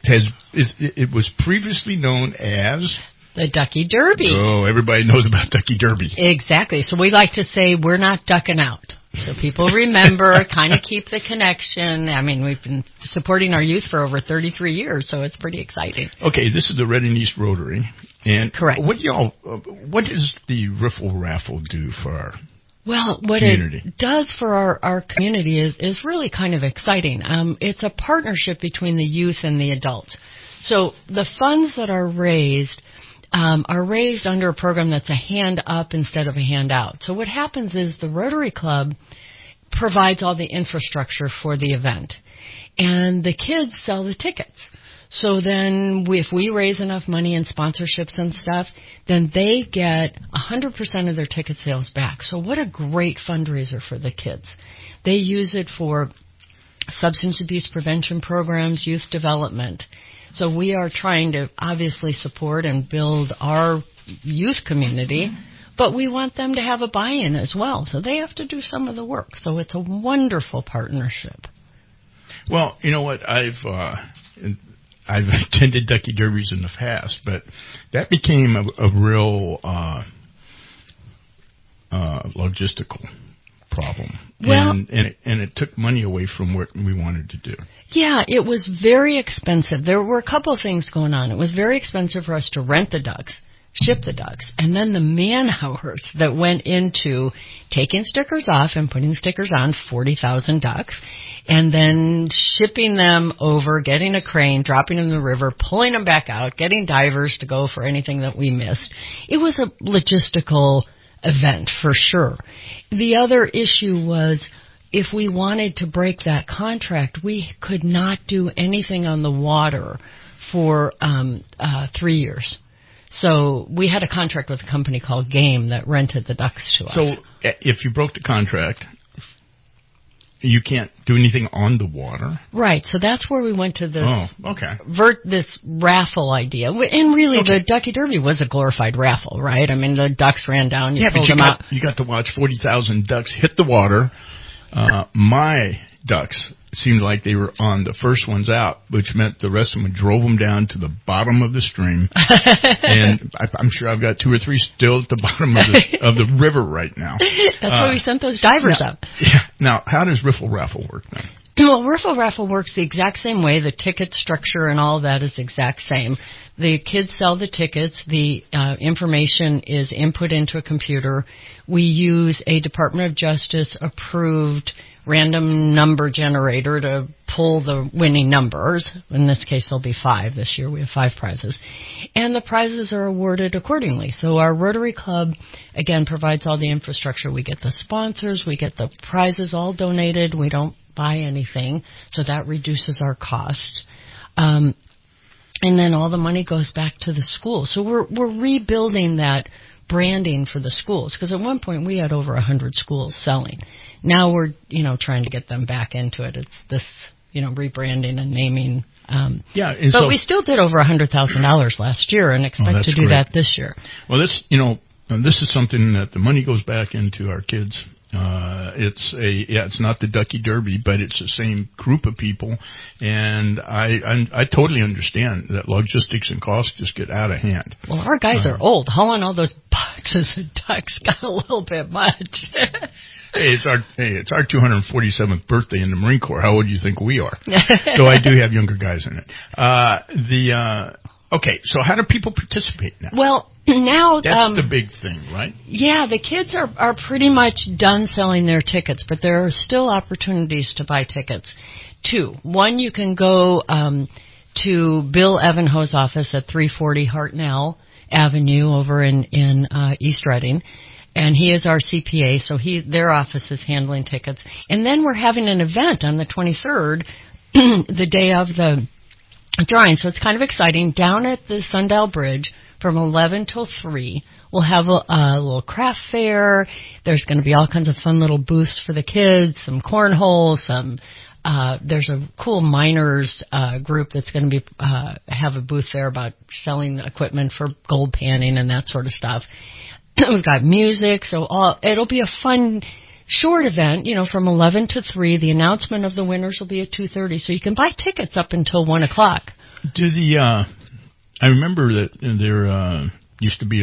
it was previously known as the Ducky Derby. Oh, everybody knows about Ducky Derby. Exactly. So we like to say we're not ducking out. So people remember, kind of keep the connection. I mean, we've been supporting our youth for over 33 years, so it's pretty exciting. Okay, this is the Reading East Rotary. And correct. What does the Riffle Raffle do for our community? It does for our community is really kind of exciting. It's a partnership between the youth and the adults. So the funds that are raised under a program that's a hand up instead of a hand out. So what happens is the Rotary Club provides all the infrastructure for the event, and the kids sell the tickets. So then if we raise enough money in sponsorships and stuff, then they get 100% of their ticket sales back. So what a great fundraiser for the kids. They use it for substance abuse prevention programs, youth development. So we are trying to obviously support and build our youth community, but we want them to have a buy-in as well. So they have to do some of the work. So it's a wonderful partnership. Well, you know what? I've attended Ducky Derbies in the past, but that became a real logistical problem. Well, and it took money away from what we wanted to do. Yeah, it was very expensive. There were a couple of things going on. It was very expensive for us to rent the ducks, ship the ducks, and then the man-hours that went into taking stickers off and putting stickers on 40,000 ducks, and then shipping them over, getting a crane, dropping them in the river, pulling them back out, getting divers to go for anything that we missed. It was a logistical event for sure. The other issue was if we wanted to break that contract, we could not do anything on the water for 3 years. So we had a contract with a company called Game that rented the ducks to us. So if you broke the contract, you can't do anything on the water? Right. So that's where we went to this this raffle idea. And really, the Ducky Derby was a glorified raffle, right? I mean, the ducks ran down, you pulled them out. You got to watch 40,000 ducks hit the water. My ducks seemed like they were on the first ones out, which meant the rest of them drove them down to the bottom of the stream. And I'm sure I've got 2 or 3 still at the bottom of the river right now. That's why we sent those divers up. Yeah. Now, how does Riffle Raffle work then? Well, Riffle Raffle works the exact same way. The ticket structure and all of that is the exact same. The kids sell the tickets. The information is input into a computer. We use a Department of Justice approved random number generator to pull the winning numbers. In this case, there'll be 5 this year. We have 5 prizes. And the prizes are awarded accordingly. So our Rotary Club, again, provides all the infrastructure. We get the sponsors. We get the prizes all donated. We don't buy anything, so that reduces our costs. And then all the money goes back to the school. So we're rebuilding that branding for the schools, because at one point we had over 100 schools selling. Now we're, trying to get them back into it. It's this, rebranding and naming. But we still did over $100,000 last year and expect to do that this year. Well, this is something that the money goes back into our kids. It's not the Ducky Derby, but it's the same group of people, and I totally understand that logistics and costs just get out of hand. Well, our guys are old. Hauling all those boxes of ducks got a little bit much. It's our 247th birthday in the Marine Corps. How old do you think we are? So I do have younger guys in it. Okay, so how do people participate now? Well, now that's the big thing, right? Yeah, the kids are pretty much done selling their tickets, but there are still opportunities to buy tickets. 2. 1, you can go to Bill Evanhoe's office at 340 Hartnell Avenue over in East Reading. And he is our CPA, so their office is handling tickets. And then we're having an event on the 23rd, the day of the drawing. So it's kind of exciting. Down at the Sundial Bridge from 11 till 3, we'll have a little craft fair. There's going to be all kinds of fun little booths for the kids, some cornhole, there's a cool miners group that's going to be have a booth there about selling equipment for gold panning and that sort of stuff. We've got music, so it'll be a fun, short event, from 11 to 3. The announcement of the winners will be at 2:30, so you can buy tickets up until 1 o'clock. I remember that there used to be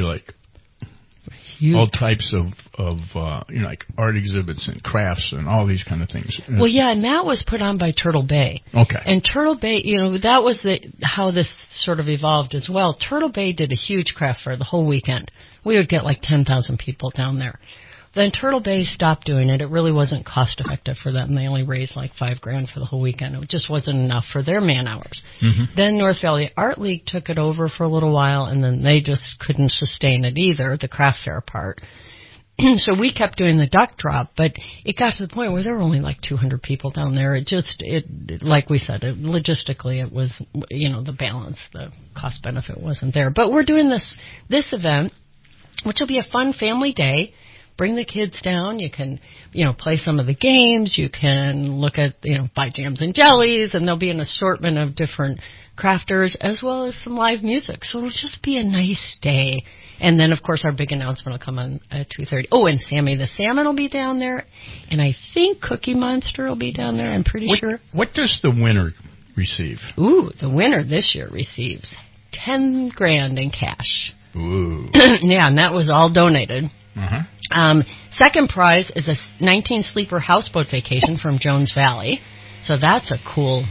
all types of like art exhibits and crafts and all these kind of things. Well, yeah, and that was put on by Turtle Bay. Okay. And Turtle Bay, that was how this sort of evolved as well. Turtle Bay did a huge craft fair the whole weekend. We would get 10,000 people down there. Then Turtle Bay stopped doing it. It really wasn't cost effective for them. They only raised $5,000 for the whole weekend. It just wasn't enough for their man hours. Mm-hmm. Then North Valley Art League took it over for a little while, and then they just couldn't sustain it either, the craft fair part. So we kept doing the duck drop, but it got to the point where there were only 200 people down there. Like we said, logistically it was, the balance, the cost benefit wasn't there. But we're doing this event, which will be a fun family day. Bring the kids down. You can, play some of the games. You can look at, buy jams and jellies, and there'll be an assortment of different crafters as well as some live music. So it'll just be a nice day. And then, of course, our big announcement will come on at 2:30. Oh, and Sammy the Salmon will be down there. And I think Cookie Monster will be down there, I'm pretty sure. What does the winner receive? Ooh, the winner this year receives $10,000 in cash. Ooh. Yeah, and that was all donated. Uh-huh. Second prize is a 19-sleeper houseboat vacation from Jones Valley. So that's a cool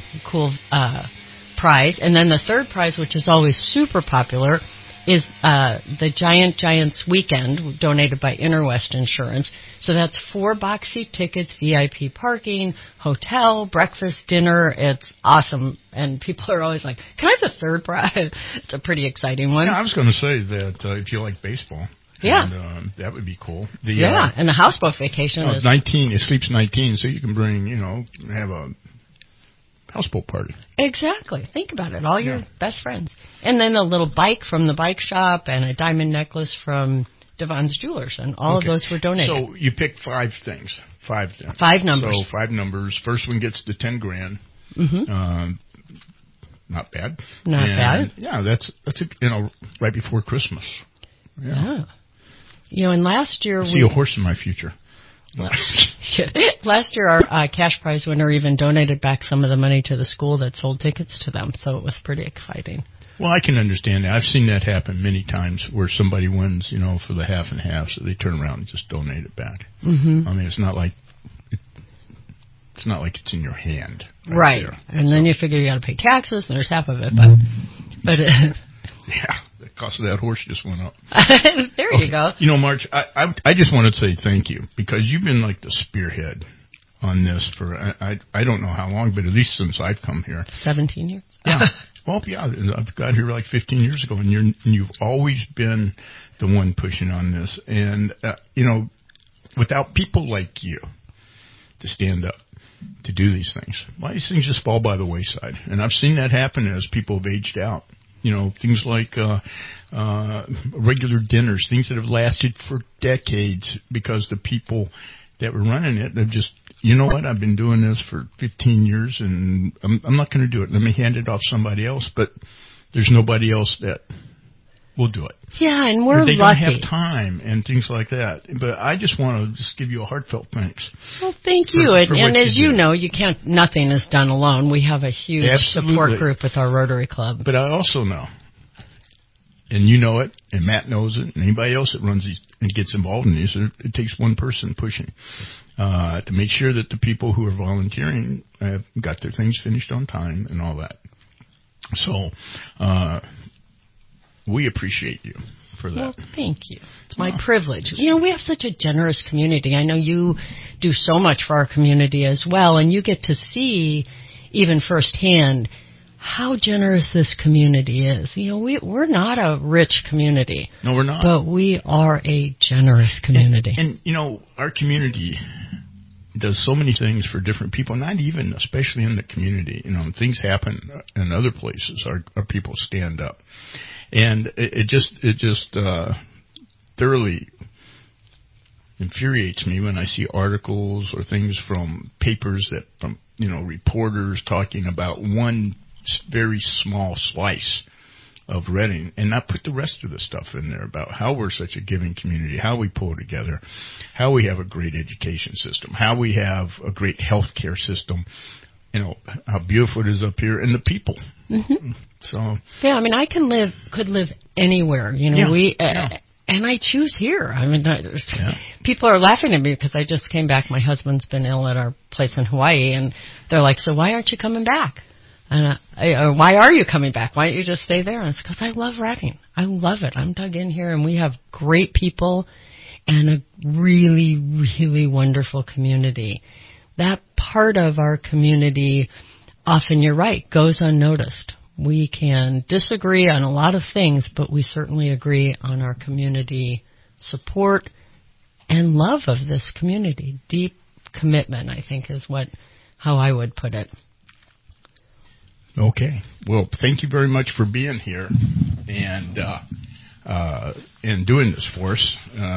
prize. And then the third prize, which is always super popular, is the Giants Weekend, donated by Interwest Insurance. So that's 4 box seat tickets, VIP parking, hotel, breakfast, dinner. It's awesome. And people are always like, can I have the third prize? It's a pretty exciting one. Yeah, I was going to say that if you like baseball. Yeah. And, that would be cool. And the houseboat vacation is 19. It sleeps 19, so you can bring, have a houseboat party. Exactly. Think about it. All your best friends. And then a little bike from the bike shop and a diamond necklace from Devon's Jewelers. And all of those were donated. So you picked 5 things. 5 things. 5 numbers. So 5 numbers. First one gets the $10,000. Mm-hmm. Not bad. Not bad. Yeah, that's right before Christmas. Yeah. And last year see a horse in my future. Last year, our cash prize winner even donated back some of the money to the school that sold tickets to them, so it was pretty exciting. Well, I can understand that. I've seen that happen many times where somebody wins, for the half and half, so they turn around and just donate it back. Mm-hmm. I mean, it's not like it's in your hand. Right. There. And then you figure you got to pay taxes, and there's half of it, but yeah, the cost of that horse just went up. There you go. Marge, I just want to say thank you, because you've been like the spearhead on this for, I don't know how long, but at least since I've come here. 17 years? Yeah. Well, yeah, I've got here 15 years ago, and you've always been the one pushing on this. And, without people like you to stand up to do these things. A lot of these things just fall by the wayside. And I've seen that happen as people have aged out. You know, things like regular dinners, things that have lasted for decades because the people that were running it, they've just, you know what, I've been doing this for 15 years and I'm not going to do it. Let me hand it off somebody else. But there's nobody else that will do it. Yeah, and we're they lucky. They don't have time and things like that. But I just want to just give you a heartfelt thanks. Well, thank you. And as you know, nothing is done alone. We have a huge support group with our Rotary Club. But I also know, and you know it, and Matt knows it, and anybody else that runs these and gets involved in these, it takes one person pushing to make sure that the people who are volunteering have got their things finished on time and all that. So we appreciate you for that. Well, thank you. It's my privilege. You know, we have such a generous community. I know you do so much for our community as well, and you get to see even firsthand how generous this community is. You know, we're not a rich community. No, we're not. But we are a generous community. And you know, our community does so many things for different people, not even, especially in the community. You know, things happen in other places. Our people stand up. And it just thoroughly infuriates me when I see articles or things from papers from reporters talking about one very small slice of Reading and not put the rest of the stuff in there about how we're such a giving community, how we pull together, how we have a great education system, how we have a great health care system, you know, how beautiful it is up here, and the people. Mm-hmm. So yeah, I mean, I could live anywhere, you know. And I choose here. I mean, people are laughing at me because I just came back. My husband's been ill at our place in Hawaii, and they're like, "So why aren't you coming back?" And why are you coming back? Why don't you just stay there? And it's because I love Reading. I love it. I'm dug in here, and we have great people and a really, really wonderful community. That part of our community, often, you're right, goes unnoticed. We can disagree on a lot of things, but we certainly agree on our community support and love of this community. Deep commitment, I think, is how I would put it. Okay. Well, thank you very much for being here and doing this for us.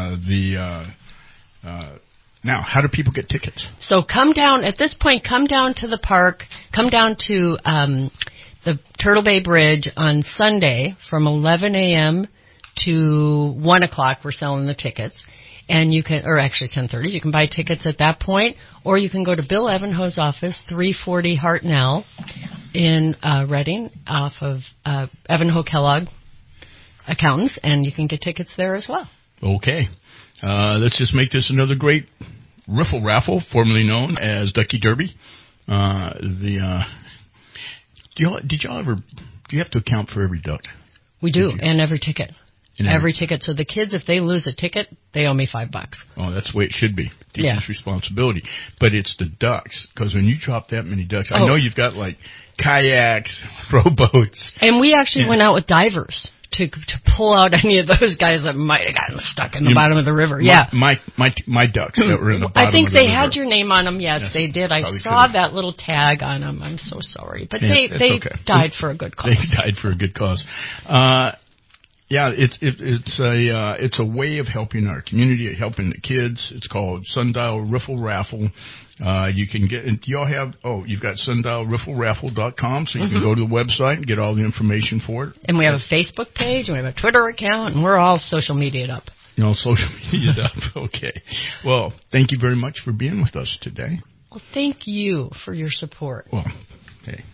Now, how do people get tickets? So come down to the park, come down to the Turtle Bay Bridge on Sunday from 11 a.m. to 1 o'clock. We're selling the tickets. And you can, or actually 10:30, you can buy tickets at that point, or you can go to Bill Evanhoe's office, 340 Hartnell in Reading, off of Evanhoe Kellogg Accountants, and you can get tickets there as well. Okay. Let's just make this another great riffle raffle, formerly known as Ducky Derby. Do you have to account for every duck? We do, and every ticket. Every ticket. So the kids, if they lose a ticket, they owe me $5. Oh, that's the way it should be. Teachers' responsibility. But it's the ducks, because when you drop that many ducks, I know you've got like kayaks, rowboats. And we actually went out with divers to pull out any of those guys that might have gotten stuck in the bottom of the river. My ducks that were in the bottom of the river. I think they had your name on them. Yes, they did. I saw that little tag on them. I'm so sorry. But they died for a good cause. They died for a good cause. Yeah, it's a way of helping our community, helping the kids. It's called Sundial Riffle Raffle. You can get, you've got sundialriffleraffle.com, so you can go to the website and get all the information for it. And we have a Facebook page, and we have a Twitter account, and we're all social media'd up. Social media'd up. Okay. Well, thank you very much for being with us today. Well, thank you for your support. Well, hey,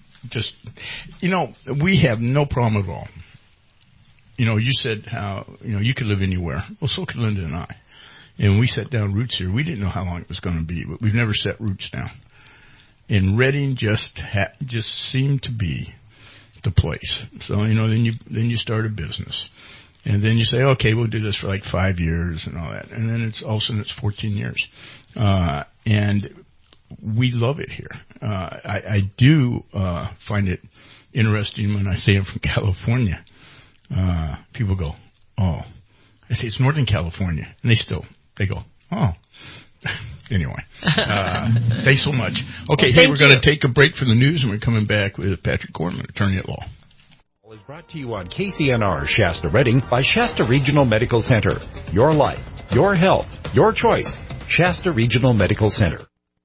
we have no problem at all. You said how, you could live anywhere. Well, so could Linda and I. And we set down roots here. We didn't know how long it was going to be, but we've never set roots down. And Reading just seemed to be the place. So, then you start a business. And then you say, okay, we'll do this for like 5 years and all that. And then all of a sudden it's 14 years. And we love it here. I do find it interesting when I say I'm from California. People go, oh, I say it's Northern California, and they go, oh, Anyway, thanks so much. Okay, hey, we're going to take a break for the news, and we're coming back with Patrick Cortland, attorney at law. Is brought to you on KCNR Shasta Redding by Shasta Regional Medical Center. Your life, your health, your choice. Shasta Regional Medical Center.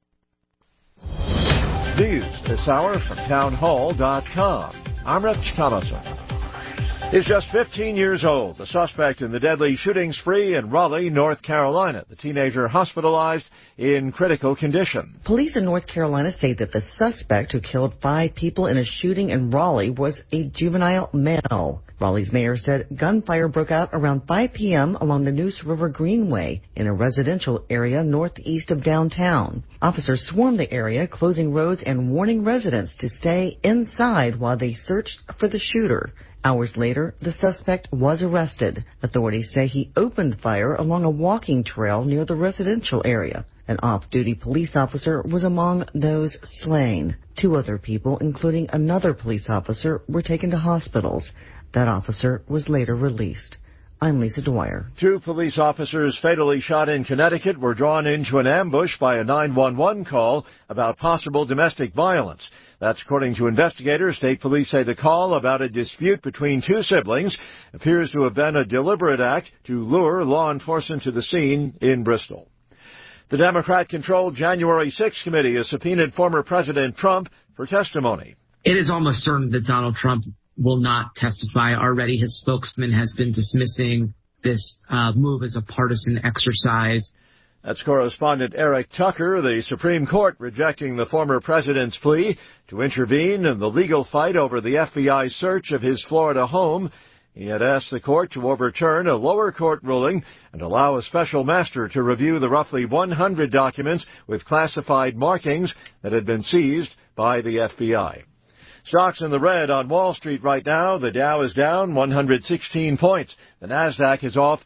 News this hour from townhall.com. I'm Rich Thomason. Is just 15 years old, the suspect in the deadly shooting spree in Raleigh, North Carolina. The teenager hospitalized in critical condition. Police in North Carolina say that the suspect who killed 5 people in a shooting in Raleigh was a juvenile male. Raleigh's mayor said gunfire broke out around 5 p.m. along the Neuse River Greenway in a residential area northeast of downtown. Officers swarmed the area, closing roads and warning residents to stay inside while they searched for the shooter. Hours later, the suspect was arrested. Authorities say he opened fire along a walking trail near the residential area. An off-duty police officer was among those slain. 2 other people, including another police officer, were taken to hospitals. That officer was later released. I'm Lisa Dwyer. 2 police officers fatally shot in Connecticut were drawn into an ambush by a 911 call about possible domestic violence. That's according to investigators. State police say the call about a dispute between 2 siblings appears to have been a deliberate act to lure law enforcement to the scene in Bristol. The Democrat-controlled January 6th committee has subpoenaed former President Trump for testimony. It is almost certain that Donald Trump will not testify. Already his spokesman has been dismissing this move as a partisan exercise. That's correspondent Eric Tucker. The Supreme Court rejecting the former president's plea to intervene in the legal fight over the FBI search of his Florida home. He had asked the court to overturn a lower court ruling and allow a special master to review the roughly 100 documents with classified markings that had been seized by the FBI. Stocks in the red on Wall Street right now. The Dow is down 116 points. The Nasdaq is off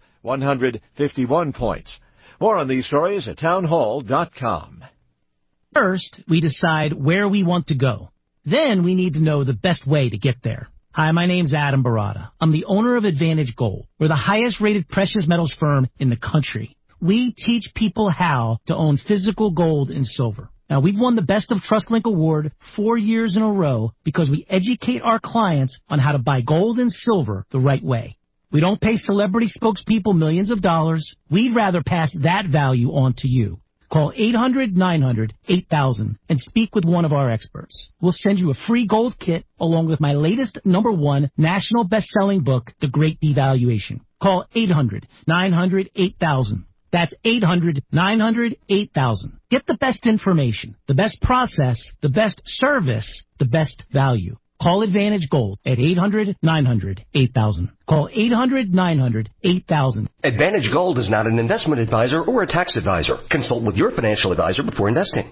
151 points. More on these stories at townhall.com. First, we decide where we want to go. Then we need to know the best way to get there. Hi, my name's Adam Barada. I'm the owner of Advantage Gold. We're the highest-rated precious metals firm in the country. We teach people how to own physical gold and silver. Now, we've won the Best of TrustLink Award 4 years in a row because we educate our clients on how to buy gold and silver the right way. We don't pay celebrity spokespeople millions of dollars. We'd rather pass that value on to you. Call 800-900-8000 and speak with one of our experts. We'll send you a free gold kit along with my latest #1 national best-selling book, The Great Devaluation. Call 800-900-8000. That's 800-900-8000. Get the best information, the best process, the best service, the best value. Call Advantage Gold at 800-900-8000. Call 800-900-8000. Advantage Gold is not an investment advisor or a tax advisor. Consult with your financial advisor before investing.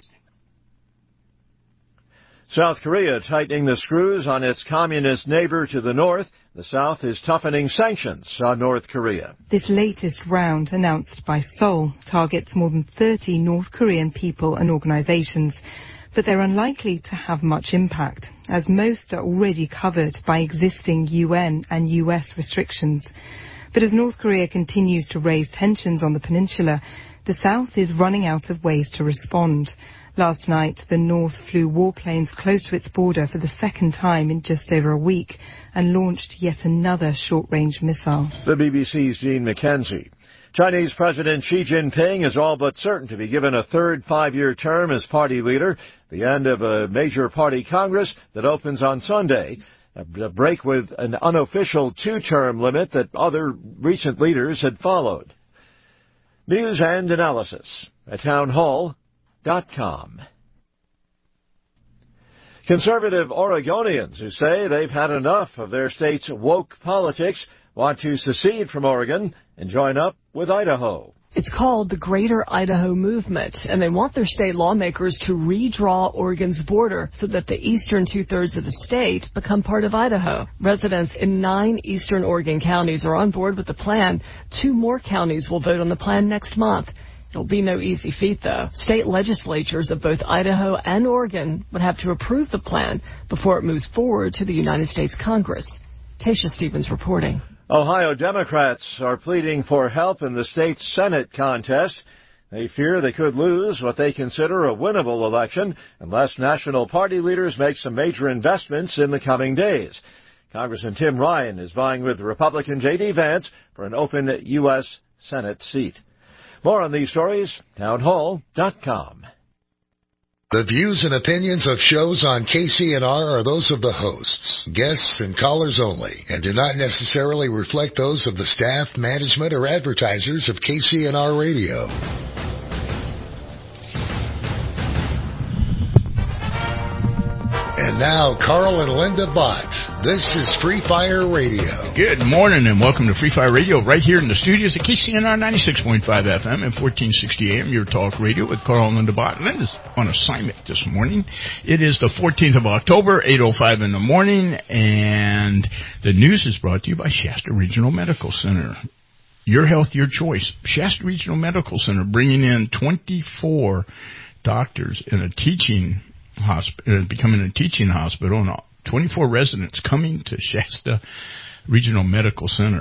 South Korea tightening the screws on its communist neighbor to the north. The South is toughening sanctions on North Korea. This latest round, announced by Seoul, targets more than 30 North Korean people and organizations. But they're unlikely to have much impact, as most are already covered by existing UN and US restrictions. But as North Korea continues to raise tensions on the peninsula, the South is running out of ways to respond. Last night, the North flew warplanes close to its border for the second time in just over a week and launched yet another short-range missile. The BBC's Jean McKenzie. Chinese President Xi Jinping is all but certain to be given a third 5-year term as party leader, the end of a major party congress that opens on Sunday, a break with an unofficial 2-term limit that other recent leaders had followed. News and analysis at townhall.com. Conservative Oregonians who say they've had enough of their state's woke politics want to secede from Oregon and join up with Idaho. It's called the Greater Idaho Movement, and they want their state lawmakers to redraw Oregon's border so that the eastern 2/3 of the state become part of Idaho. Residents in 9 eastern Oregon counties are on board with the plan. 2 more counties will vote on the plan next month. It'll be no easy feat, though. State legislatures of both Idaho and Oregon would have to approve the plan before it moves forward to the United States Congress. Tasha Stevens reporting. Ohio Democrats are pleading for help in the state's Senate contest. They fear they could lose what they consider a winnable election unless national party leaders make some major investments in the coming days. Congressman Tim Ryan is vying with Republican J.D. Vance for an open U.S. Senate seat. More on these stories, townhall.com. The views and opinions of shows on KCNR are those of the hosts, guests, and callers only, and do not necessarily reflect those of the staff, management, or advertisers of KCNR Radio. And now, Carl and Linda Bott. This is Free Fire Radio. Good morning and welcome to Free Fire Radio right here in the studios at KCNR 96.5 FM and 1460 AM, your talk radio with Carl and Linda Bott. Linda's on assignment this morning. It is the 14th of October, 8:05 in the morning, and the news is brought to you by Shasta Regional Medical Center. Your health, your choice. Shasta Regional Medical Center bringing in 24 doctors in a teaching hospital, becoming a teaching hospital, and 24 residents coming to Shasta Regional Medical Center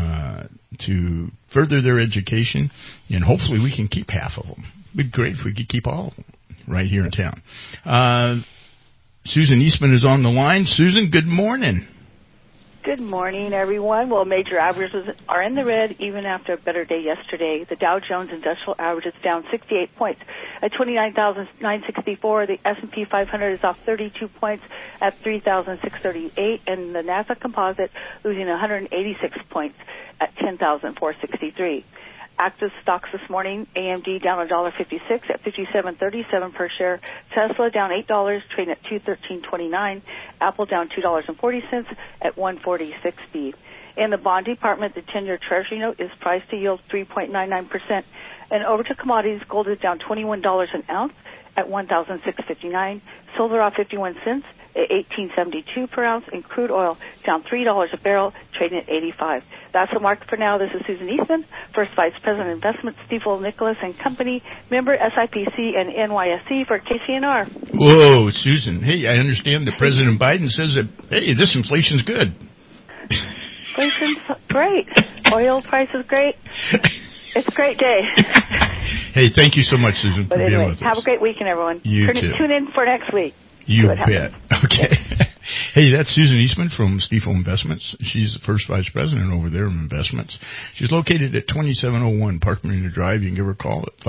to further their education, and hopefully we can keep half of them. It'd be great if we could keep all of them right here in town. Susan Eastman is on the line. Susan, good morning. Good morning, everyone. Well, major averages are in the red even after a better day yesterday. The Dow Jones Industrial Average is down 68 points at 29,964. The S&P 500 is off 32 points at 3,638. And the Nasdaq Composite losing 186 points at 10,463. Active stocks this morning, AMD down $1.56 at $57.37 per share. Tesla down $8, trading at $213.29. Apple down $2.40 at $146.60. In the bond department, the 10-year Treasury note is priced to yield 3.99%. And over to commodities, gold is down $21 an ounce at $1,659. Silver off 51 cents at $18.72 per ounce, and crude oil down $3 a barrel, trading at 85. That's the market for now. This is Susan Eastman, First Vice President of Investments, Stifel Nicholas and Company, member SIPC and NYSE for KCNR. Whoa, Susan. Hey, I understand that President Biden says that, hey, this inflation's good. Inflation's great. Oil price is great. It's a great day. Hey, thank you so much, Susan, but for anyway, being with us. Have a great weekend, everyone. You too. Tune in for next week. You bet. Okay. Hey, that's Susan Eastman from Stifel Investments. She's the First Vice President over there of Investments. She's located at 2701 Park Marina Drive. You can give her a call at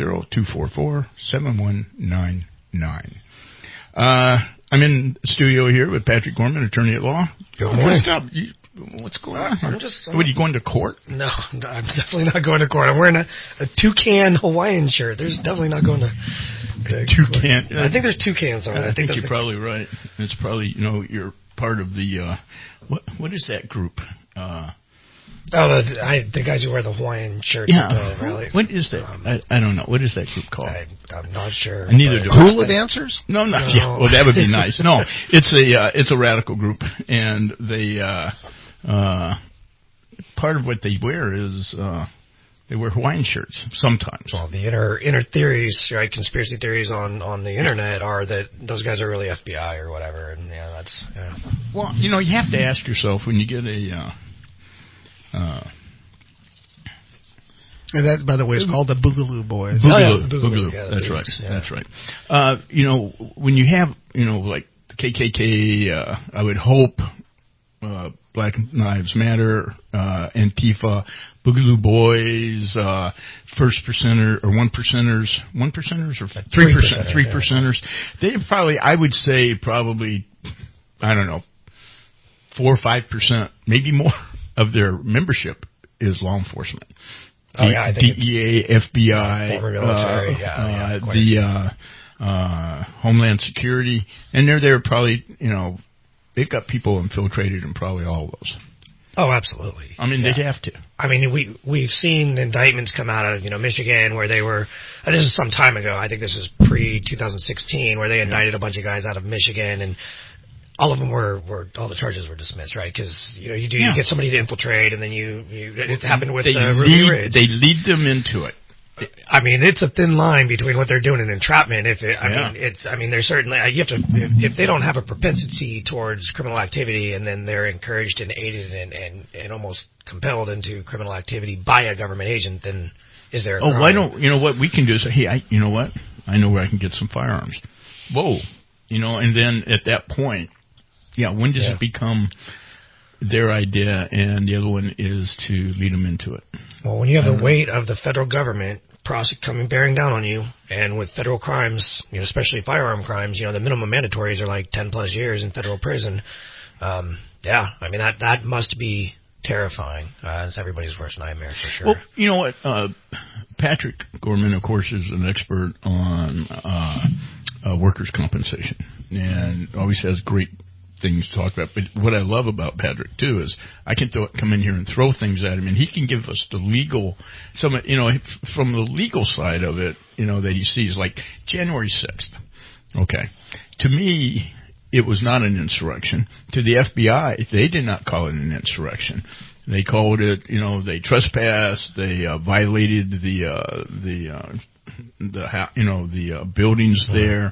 530-244-7199. I'm in the studio here with Patrick Gorman, attorney at law. Good morning. What's going on here? What, are you going to court? No, I'm definitely not going to court. I'm wearing a toucan Hawaiian shirt. There's definitely not going to toucan. I think there's toucans on it. I think you're probably right. It's probably, you're part of the, what is that group? The guys who wear the Hawaiian shirt. Yeah. At the rallies. What is that? I don't know. What is that group called? I'm not sure. Neither do I. Hula dancers? No. Yeah, well, that would be nice. No, it's a radical group, and they, part of what they wear is, they wear Hawaiian shirts sometimes. Well, the inner theories, right, conspiracy theories on the internet are that those guys are really FBI or whatever, and that's. Yeah. Well, you have to ask yourself when you get a. And that, by the way, is called the Boogaloo Boys. Boogaloo. Yeah, That's right. Yeah. That's right. When you have, like the KKK, I would hope. Black Lives Matter, Antifa, Boogaloo Boys, First Percenter, or One Percenters or 3 percenters. They probably, I would say, probably, I don't know, 4 or 5%, maybe more of their membership is law enforcement. I think DEA, FBI, former military, the Homeland Security, and they're there probably, they've got people infiltrated in probably all of those. Oh, absolutely. I mean, they'd have to. I mean, we've seen indictments come out of, Michigan where they were, this is some time ago, I think this was pre-2016, where they indicted a bunch of guys out of Michigan, and all of them all the charges were dismissed, right? Because, you get somebody to infiltrate, and then it happened with Ruby Ridge. They lead them into it. I mean, it's a thin line between what they're doing and entrapment. They're certainly, you have to, if they don't have a propensity towards criminal activity, and then they're encouraged and aided and almost compelled into criminal activity by a government agent, then Is there a Oh, crime? why don't, you know what we can do is say, hey, you know what? I know where I can get some firearms. Whoa. You know, and then at that point, when does it become their idea and the other one is to lead them into it? Well, when you have the weight of the federal government bearing down on you, and with federal crimes, especially firearm crimes, the minimum mandatories are like 10 plus years in federal prison. I mean, that must be terrifying. It's everybody's worst nightmare for sure. Well, you know what? Patrick Gorman, of course, is an expert on workers' compensation and always has great things to talk about. But what I love about Patrick, too, is I can come in here and throw things at him, and he can give us the legal, from the legal side of it, that he sees, like January 6th. Okay. To me, it was not an insurrection. To the FBI, they did not call it an insurrection. They called it, they trespassed, they violated the buildings there.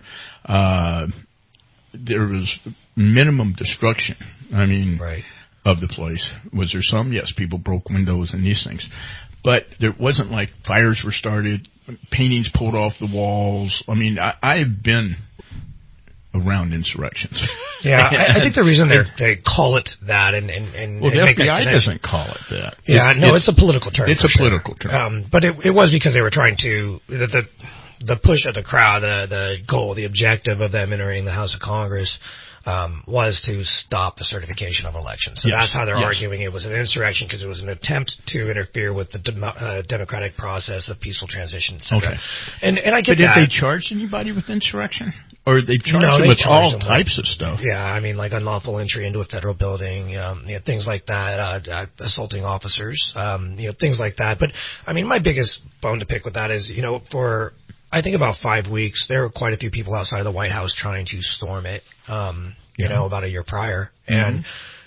There was minimum destruction, of the place. Was there some? Yes, people broke windows and these things. But there wasn't like fires were started, paintings pulled off the walls. I mean, I've been around insurrections. Yeah, I think the reason they call it that and well, the FBI doesn't call it that. Yeah, it's a political term. It's a political term. But it was because they were trying to the push of the crowd, the goal, the objective of them entering the House of Congress was to stop the certification of elections. So that's how they're arguing it was an insurrection, because it was an attempt to interfere with the democratic process of peaceful transition. Okay. And I get that. But did they they charge anybody with insurrection? Or they charged them with all types of stuff? Yeah, I mean, like unlawful entry into a federal building, things like that, assaulting officers, things like that. But, I mean, my biggest bone to pick with that is, for I think about 5 weeks, there were quite a few people outside of the White House trying to storm it, about a year prior. And,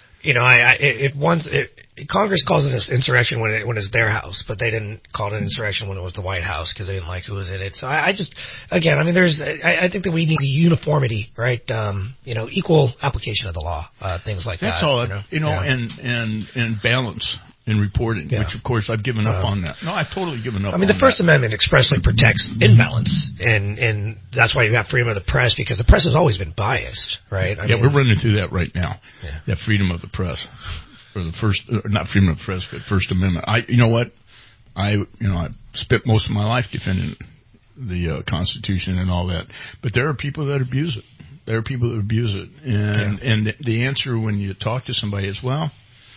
Congress calls it an insurrection when it's their house, but they didn't call it an insurrection when it was the White House because they didn't like who was in it. So I think that we need uniformity, right? Equal application of the law, things like that. That's all, and balance in reporting, which of course I've given up on that. No, I've totally given up on that. I mean, the First Amendment expressly protects imbalance, and that's why you have freedom of the press, because the press has always been biased, right? We're running through that right now. Yeah. That freedom of the press, or the first, not freedom of the press, but First Amendment. You know what? I spent most of my life defending the Constitution and all that, but there are people that abuse it. There are people that abuse it, and the answer when you talk to somebody is, well,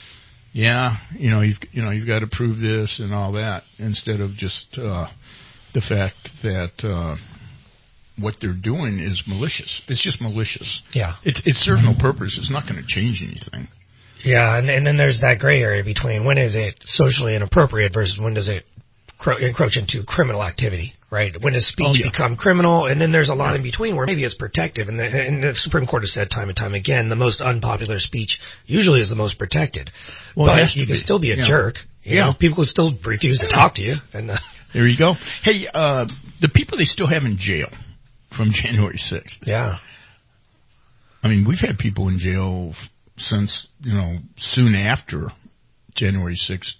you've got to prove this and all that, instead of just the fact that what they're doing is malicious. It's just malicious. Yeah, it serves no purpose. It's not going to change anything. Yeah, and then there's that gray area between when is it socially inappropriate versus when does it encroach into criminal activity, right? When does speech become criminal? And then there's a lot in between where maybe it's protective. And the Supreme Court has said time and time again, the most unpopular speech usually is the most protected. Well, but you can still be a jerk. You know, people can still refuse to talk to you. And there you go. Hey, the people they still have in jail from January 6th. Yeah. I mean, we've had people in jail since, soon after January 6th,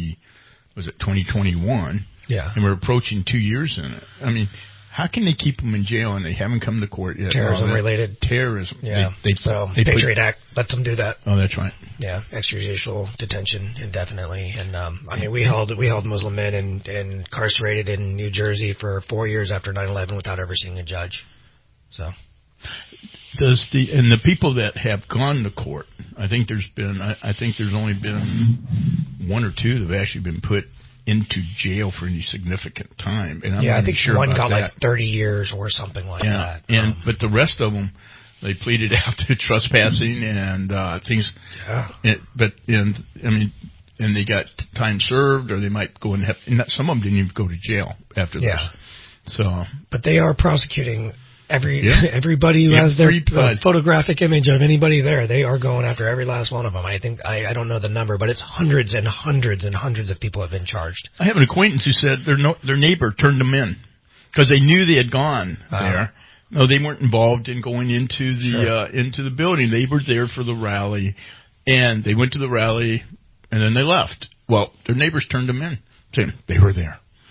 2021? Yeah. And we're approaching 2 years in it. I mean, how can they keep them in jail and they haven't come to court yet? Terrorism-related. Terrorism. Yeah. They Patriot Act lets them do that. Oh, that's right. Yeah. Extrajudicial detention indefinitely. And, we held Muslim men incarcerated in New Jersey for 4 years after 9/11 without ever seeing a judge. So. The people that have gone to court, I think there's only been one or two that have actually been put into jail for any significant time. And I think one got like 30 years or something like that. But the rest of them, they pleaded out to trespassing and things. Yeah. And they got time served, or they might go and have. And some of them didn't even go to jail after this. Yeah. So. But they are prosecuting. Everybody who has their photographic image of anybody there, they are going after every last one of them. I think I don't know the number, but it's hundreds and hundreds and hundreds of people have been charged. I have an acquaintance who said their neighbor turned them in because they knew they had gone there. No, they weren't involved in going into the building. They were there for the rally, and they went to the rally, and then they left. Well, their neighbors turned them in, saying they were there.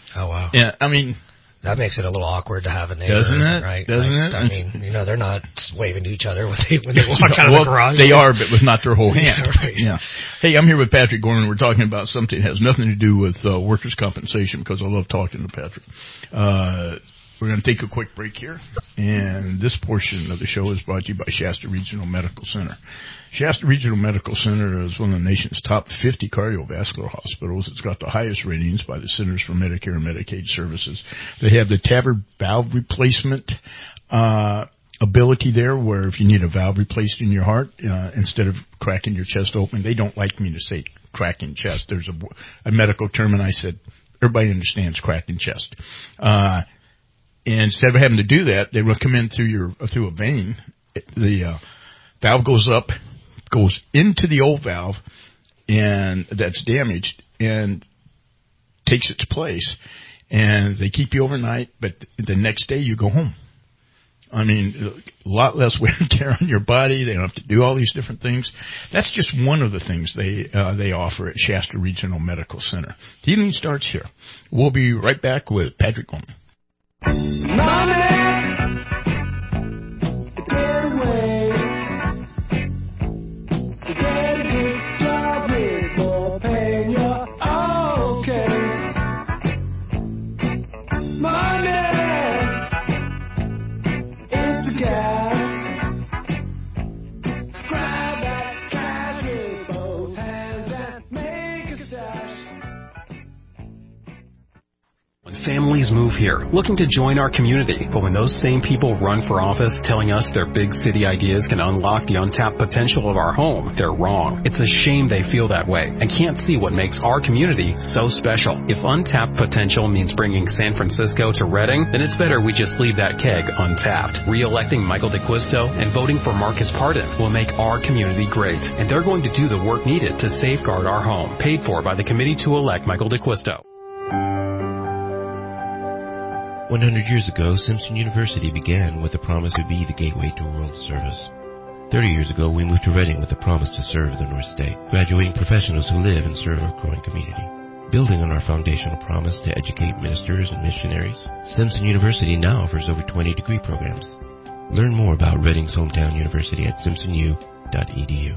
Oh, wow. Yeah, I mean... That makes it a little awkward to have a neighbor. Doesn't it? Right? Doesn't it? I mean, they're not waving to each other when they walk out of the garage. They are, but with not their whole hand. Yeah, right. Yeah. Hey, I'm here with Patrick Gorman. We're talking about something that has nothing to do with workers' compensation, because I love talking to Patrick. We're going to take a quick break here, and this portion of the show is brought to you by Shasta Regional Medical Center. Shasta Regional Medical Center is one of the nation's top 50 cardiovascular hospitals. It's got the highest ratings by the Centers for Medicare and Medicaid Services. They have the TAVR valve replacement ability there, where if you need a valve replaced in your heart, instead of cracking your chest open, they don't like me to say cracking chest. There's a medical term, and I said, everybody understands cracking chest. And instead of having to do that, they will come in through a vein. The valve goes up, goes into the old valve, and that's damaged, and takes its place. And they keep you overnight, but the next day you go home. I mean, a lot less wear and tear on your body. They don't have to do all these different things. That's just one of the things they offer at Shasta Regional Medical Center. The evening starts here. We'll be right back with Patrick Gorman. Families move here, looking to join our community. But when those same people run for office telling us their big city ideas can unlock the untapped potential of our home, they're wrong. It's a shame they feel that way and can't see what makes our community so special. If untapped potential means bringing San Francisco to Redding, then it's better we just leave that keg untapped. Re-electing Michael DeQuisto and voting for Marcus Pardon will make our community great. And they're going to do the work needed to safeguard our home. Paid for by the committee to elect Michael DeQuisto. 100 years ago, Simpson University began with a promise to be the gateway to world service. 30 years ago, we moved to Redding with a promise to serve the North State, graduating professionals who live and serve our growing community. Building on our foundational promise to educate ministers and missionaries, Simpson University now offers over 20 degree programs. Learn more about Redding's hometown university at simpsonu.edu.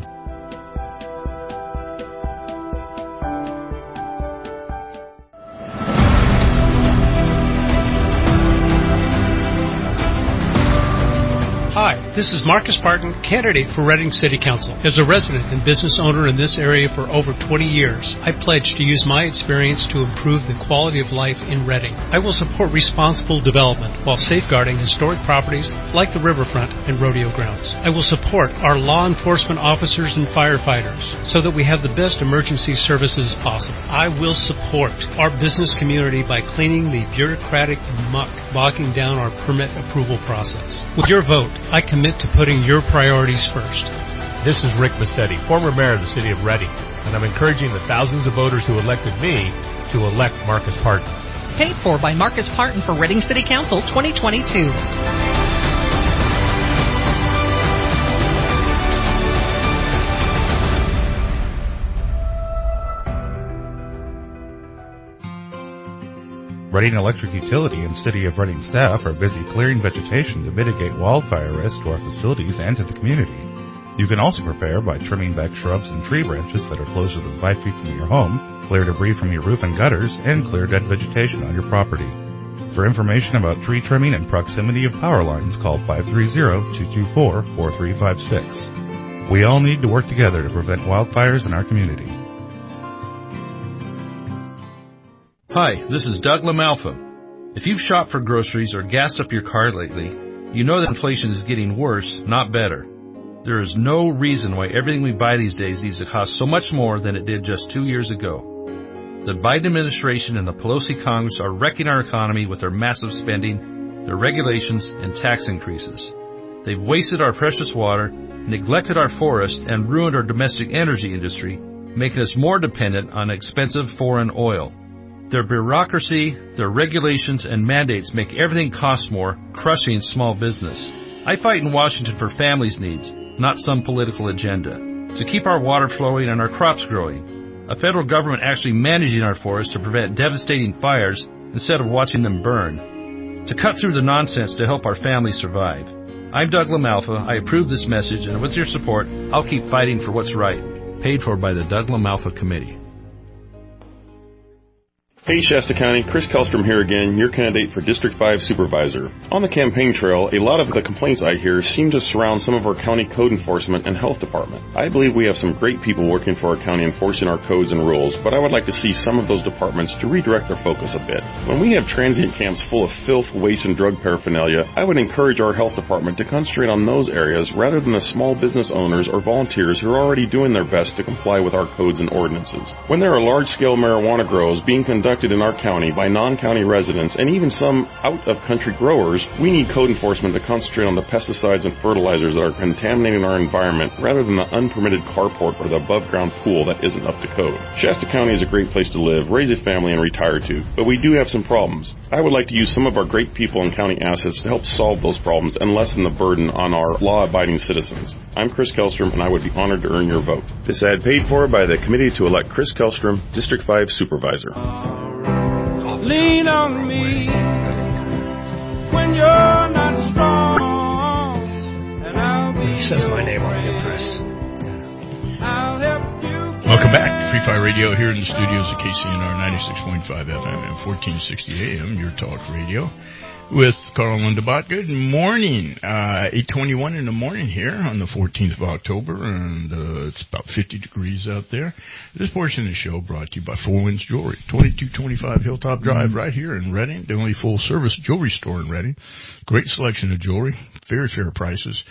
Hi, this is Marcus Barton, candidate for Redding City Council. As a resident and business owner in this area for over 20 years, I pledge to use my experience to improve the quality of life in Redding. I will support responsible development while safeguarding historic properties like the riverfront and rodeo grounds. I will support our law enforcement officers and firefighters so that we have the best emergency services possible. I will support our business community by cleaning the bureaucratic muck bogging down our permit approval process. With your vote, I commit to putting your priorities first. This is Rick Massetti, former mayor of the city of Redding, and I'm encouraging the thousands of voters who elected me to elect Marcus Parton. Paid for by Marcus Parton for Redding City Council 2022. Redding Electric Utility and City of Redding staff are busy clearing vegetation to mitigate wildfire risk to our facilities and to the community. You can also prepare by trimming back shrubs and tree branches that are closer than 5 feet from your home, clear debris from your roof and gutters, and clear dead vegetation on your property. For information about tree trimming and proximity of power lines, call 530-224-4356. We all need to work together to prevent wildfires in our community. Hi, this is Doug LaMalfa. If you've shopped for groceries or gassed up your car lately, you know that inflation is getting worse, not better. There is no reason why everything we buy these days needs to cost so much more than it did just 2 years ago. The Biden administration and the Pelosi Congress are wrecking our economy with their massive spending, their regulations, and tax increases. They've wasted our precious water, neglected our forests, and ruined our domestic energy industry, making us more dependent on expensive foreign oil. Their bureaucracy, their regulations, and mandates make everything cost more, crushing small business. I fight in Washington for families' needs, not some political agenda. To keep our water flowing and our crops growing, a federal government actually managing our forests to prevent devastating fires, instead of watching them burn. To cut through the nonsense to help our families survive. I'm Doug LaMalfa. I approve this message, and with your support, I'll keep fighting for what's right. Paid for by the Doug LaMalfa Committee. Hey Shasta County, Chris Kellstrom here again, your candidate for District 5 Supervisor. On the campaign trail, a lot of the complaints I hear seem to surround some of our county code enforcement and health department. I believe we have some great people working for our county enforcing our codes and rules, but I would like to see some of those departments to redirect their focus a bit. When we have transient camps full of filth, waste, and drug paraphernalia, I would encourage our health department to concentrate on those areas rather than the small business owners or volunteers who are already doing their best to comply with our codes and ordinances. When there are large-scale marijuana grows being conducted in our county by non-county residents and even some out-of-country growers, we need code enforcement to concentrate on the pesticides and fertilizers that are contaminating our environment rather than the unpermitted carport or the above-ground pool that isn't up to code. Shasta County is a great place to live, raise a family, and retire to, but we do have some problems. I would like to use some of our great people and county assets to help solve those problems and lessen the burden on our law-abiding citizens. I'm Chris Kellstrom, and I would be honored to earn your vote. This ad paid for by the committee to elect Chris Kellstrom, District 5 Supervisor. Lean on me when you're not strong, and I'll be. He says my name on the impress. I'll help you. Welcome back to Free Fire Radio here in the studios of KCNR 96.5 FM and 1460 AM, your talk radio. With Carl Lundebot. Good morning. 8:21 in the morning here on the 14th of October, and it's about 50 degrees out there. This portion of the show brought to you by Four Winds Jewelry, 2225 Hilltop Drive, right here in Reading, the only full-service jewelry store in Reading. Great selection of jewelry, very fair prices.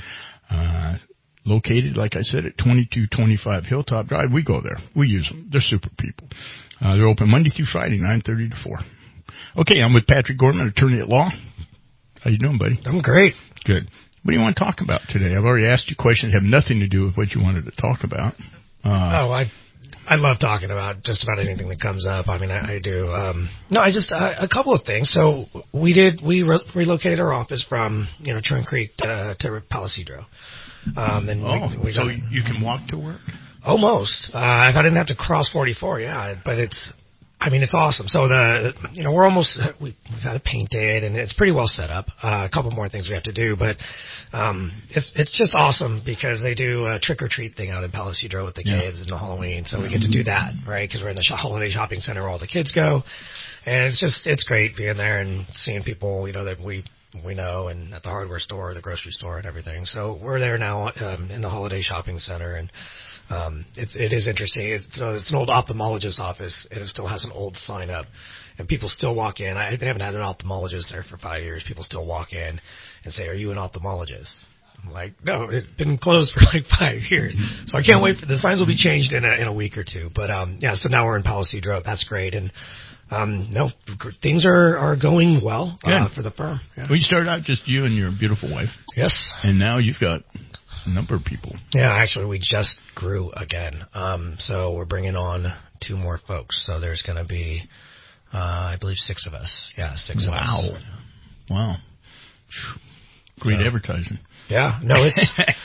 Located, like I said, at 2225 Hilltop Drive. We go there. We use them. They're super people. They're open Monday through Friday, 9:30 to 4. Okay, I'm with Patrick Gorman, attorney at law. How you doing, buddy? I'm great. Good. What do you want to talk about today? I've already asked you questions that have nothing to do with what you wanted to talk about. I love talking about just about anything that comes up. I mean, I do. A couple of things. So we relocated our office from, Churn Creek to Palo Cedro. So you can walk to work? Almost. If I didn't have to cross 44, yeah, but it's awesome. So we're almost, we've had it painted and it's pretty well set up. A couple more things we have to do, but, it's just awesome because they do a trick or treat thing out in Palo Cedro with the kids and the Halloween. So we get to do that, right? Cause we're in the holiday shopping center where all the kids go. And it's great being there and seeing people, that we know, and at the hardware store, the grocery store and everything. So we're there now, in the holiday shopping center, and it is interesting. It's an old ophthalmologist office, and it still has an old sign up, and people still walk in. I haven't had an ophthalmologist there for 5 years. People still walk in and say, "Are you an ophthalmologist?" I'm like, "No, it's been closed for like 5 years." So I can't wait for the signs will be changed in a week or two. But so now we're in Palo Cedro. That's great, and things are going well for the firm. Yeah. Well, you started out just you and your beautiful wife. Yes, and now you've got a number of people. Yeah, actually, we just grew again. So we're bringing on 2 more folks. So there's going to be, I believe, 6 of us. Yeah, 6 of us. Wow. Great advertising. Yeah. No, it's,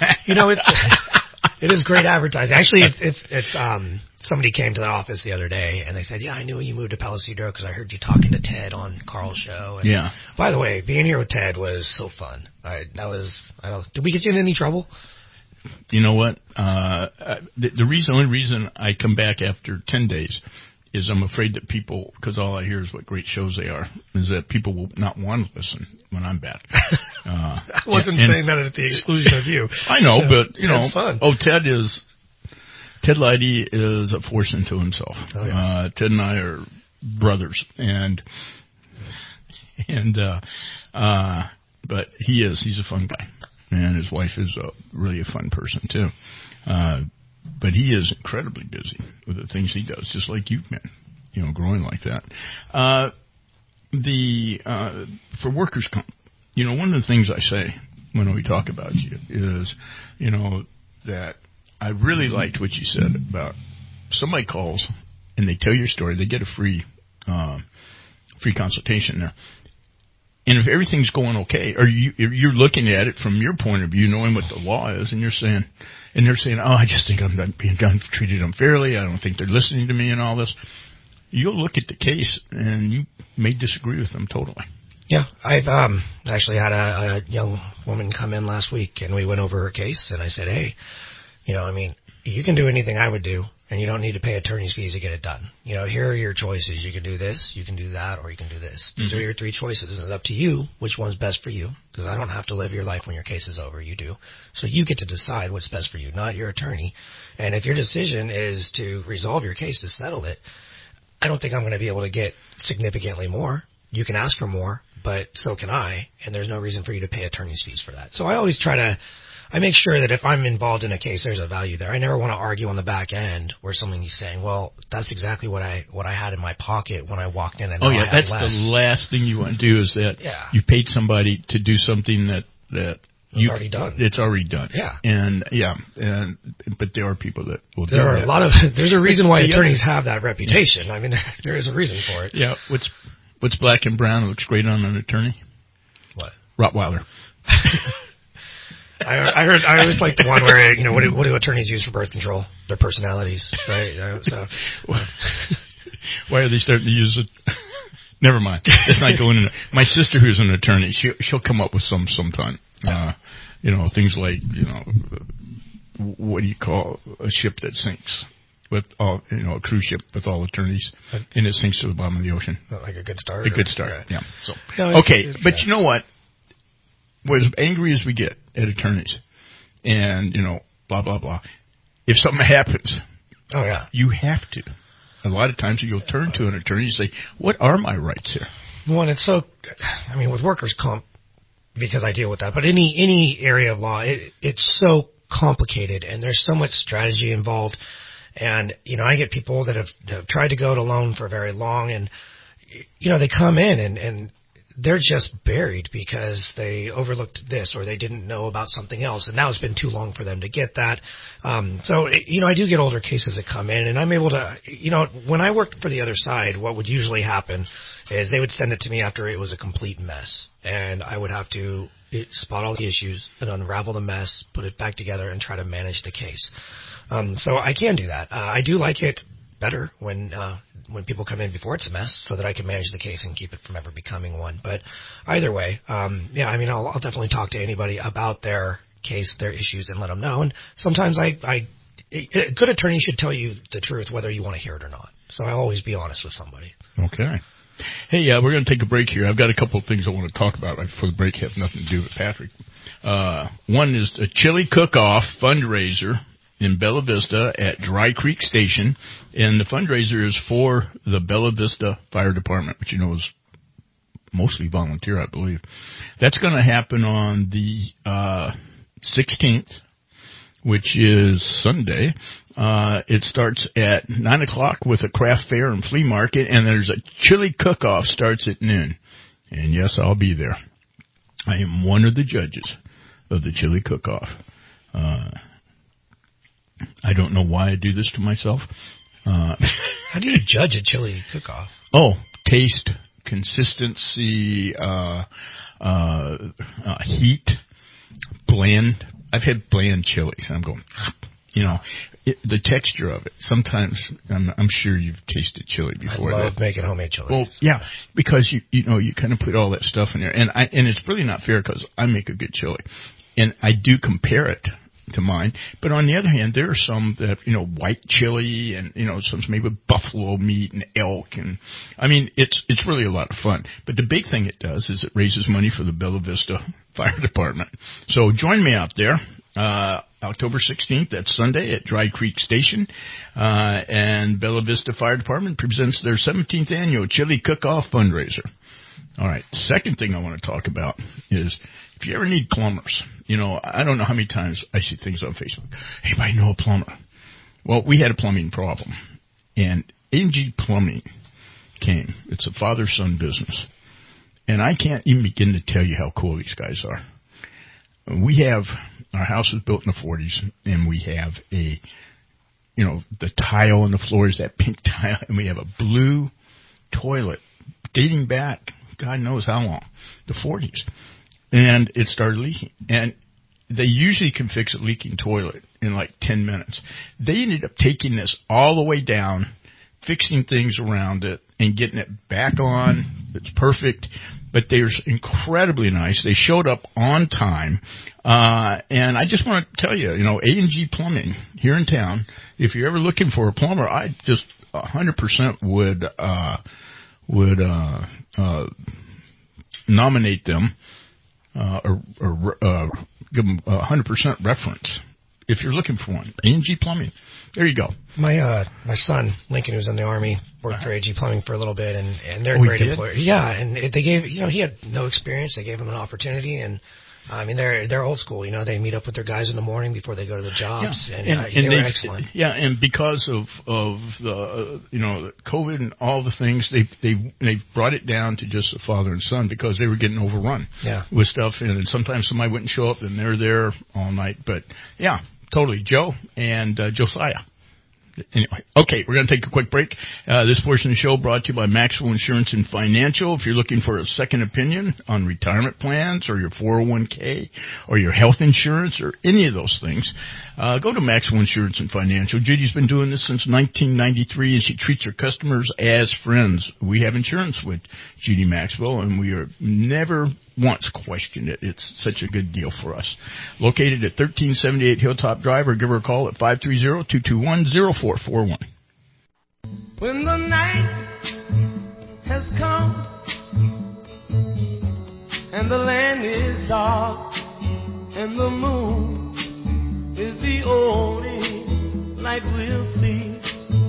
it is great advertising. Actually, it's somebody came to the office the other day and they said, "Yeah, I knew you moved to Palo Cedro because I heard you talking to Ted on Carl's show." And yeah. By the way, being here with Ted was so fun. Did we get you in any trouble? You know what? The only reason I come back after 10 days is I'm afraid that people, because all I hear is what great shows they are, is that people will not want to listen when I'm back. I wasn't saying that at the exclusion of you. I know, but Ted's fun. Ted Leidy is a force unto himself. Oh, yes. Ted and I are brothers, but he's a fun guy, and his wife is really a fun person too. But he is incredibly busy with the things he does, just like you've been, growing like that. For workers' comp, one of the things I say when we talk about you is, that I really liked what you said about somebody calls and they tell your story, they get a free consultation there. And if everything's going okay, or you're looking at it from your point of view, knowing what the law is, and they're saying, "Oh, I just think I'm not being treated unfairly. I don't think they're listening to me and all this." you'll look at the case and you may disagree with them totally. Yeah, I've actually had a young woman come in last week, and we went over her case, and I said, hey, you can do anything I would do, and you don't need to pay attorney's fees to get it done. Here are your choices. You can do this, you can do that, or you can do this. These are your 3 choices, and it's up to you which one's best for you, because I don't have to live your life when your case is over. You do. So you get to decide what's best for you, not your attorney. And if your decision is to resolve your case, to settle it, I don't think I'm going to be able to get significantly more. You can ask for more, but so can I, and there's no reason for you to pay attorney's fees for that. So I always I make sure that if I'm involved in a case, there's a value there. I never want to argue on the back end where somebody's saying, well, that's exactly what I had in my pocket when I walked in. And I had that's less. The last thing you want to do is that you paid somebody to do something that it's already done. It's already done. Yeah. But there are people that will do that. There are there's a reason why attorneys have that reputation. I mean, there is a reason for it. Yeah. What's black and brown looks great on an attorney? What? Rottweiler. I always like the one where, what do attorneys use for birth control? Their personalities, right? So. Why are they starting to use it? Never mind. Let's not go into it. My sister, who's an attorney, she'll come up with sometime. Things like, what do you call a ship that sinks? With all, a cruise ship with all attorneys, and it sinks to the bottom of the ocean. Like a good start? A good start, yeah. So, but you know what? We're as angry as we get at attorneys, and, blah, blah, blah. If something happens, you have to. A lot of times you'll turn to an attorney and say, what are my rights here? Well, it's with workers' comp, because I deal with that, but any area of law, it's so complicated, and there's so much strategy involved. And, I get people that have tried to go to loan for very long, and, they come in and they're just buried because they overlooked this or they didn't know about something else. And now it's been too long for them to get that. I do get older cases that come in, and I'm able to, when I worked for the other side, what would usually happen is they would send it to me after it was a complete mess. And I would have to spot all the issues and unravel the mess, put it back together, and try to manage the case. So I can do that. I do like it better when people come in before it's a mess, so that I can manage the case and keep it from ever becoming one. But either way, I'll definitely talk to anybody about their case, their issues, and let them know. And sometimes a good attorney should tell you the truth, whether you want to hear it or not. So I always be honest with somebody. Okay. Hey, we're going to take a break here. I've got a couple of things I want to talk about right before the break. Have nothing to do with Patrick. One is a chili cook-off fundraiser in Bella Vista at Dry Creek Station, and the fundraiser is for the Bella Vista Fire Department, which is mostly volunteer, I believe. That's going to happen on the 16th, which is Sunday. It starts at 9 o'clock with a craft fair and flea market, and there's a chili cook-off starts at noon. And yes, I'll be there. I am one of the judges of the chili cook-off. I don't know why I do this to myself. How do you judge a chili cook-off? Taste, consistency, heat, bland. I've had bland chilies, and I'm going, the texture of it. Sometimes, I'm sure you've tasted chili before. I love making homemade chili. Well, yeah, because you kind of put all that stuff in there, and it's really not fair because I make a good chili, and I do compare it to mine. But on the other hand, there are some that, white chili and, some's made with buffalo meat and elk. And it's really a lot of fun. But the big thing it does is it raises money for the Bella Vista Fire Department. So join me out there, October 16th, that's Sunday at Dry Creek Station. And Bella Vista Fire Department presents their 17th annual chili cook-off fundraiser. All right. Second thing I want to talk about is if you ever need plumbers, I don't know how many times I see things on Facebook. Hey, I know a plumber. Well, we had a plumbing problem, and A&G Plumbing came. It's a father-son business, and I can't even begin to tell you how cool these guys are. Our house was built in the 40s, and we have the tile on the floor is that pink tile, and we have a blue toilet dating back God knows how long, the 40s. And it started leaking. And they usually can fix a leaking toilet in like 10 minutes. They ended up taking this all the way down, fixing things around it and getting it back on. It's perfect. But they're incredibly nice. They showed up on time. And I just want to tell you, A&G Plumbing here in town, if you're ever looking for a plumber, I just 100% would nominate them or give them 100% reference if you're looking for one. A&G Plumbing. There you go. My son Lincoln, who's in the Army, worked for A&G Plumbing for a little bit, and they're a great employer. Yeah, and they gave he had no experience. They gave him an opportunity, and I mean they're old school. They meet up with their guys in the morning before they go to the jobs, and they were excellent. Yeah, and because of the COVID and all the things, they brought it down to just a father and son because they were getting overrun with stuff, and sometimes somebody wouldn't show up, and they're there all night. But yeah. Totally, Joe and Josiah. Anyway, okay, we're going to take a quick break. This portion of the show brought to you by Maxwell Insurance and Financial. If you're looking for a second opinion on retirement plans or your 401k or your health insurance or any of those things, go to Maxwell Insurance and Financial. Judy's been doing this since 1993, and she treats her customers as friends. We have insurance with Judy Maxwell, and we are never once questioned it. It's such a good deal for us. Located at 1378 Hilltop Drive, or give her a call at 530-221-0441. When the night has come and the land is dark and the moon is the only light we'll see,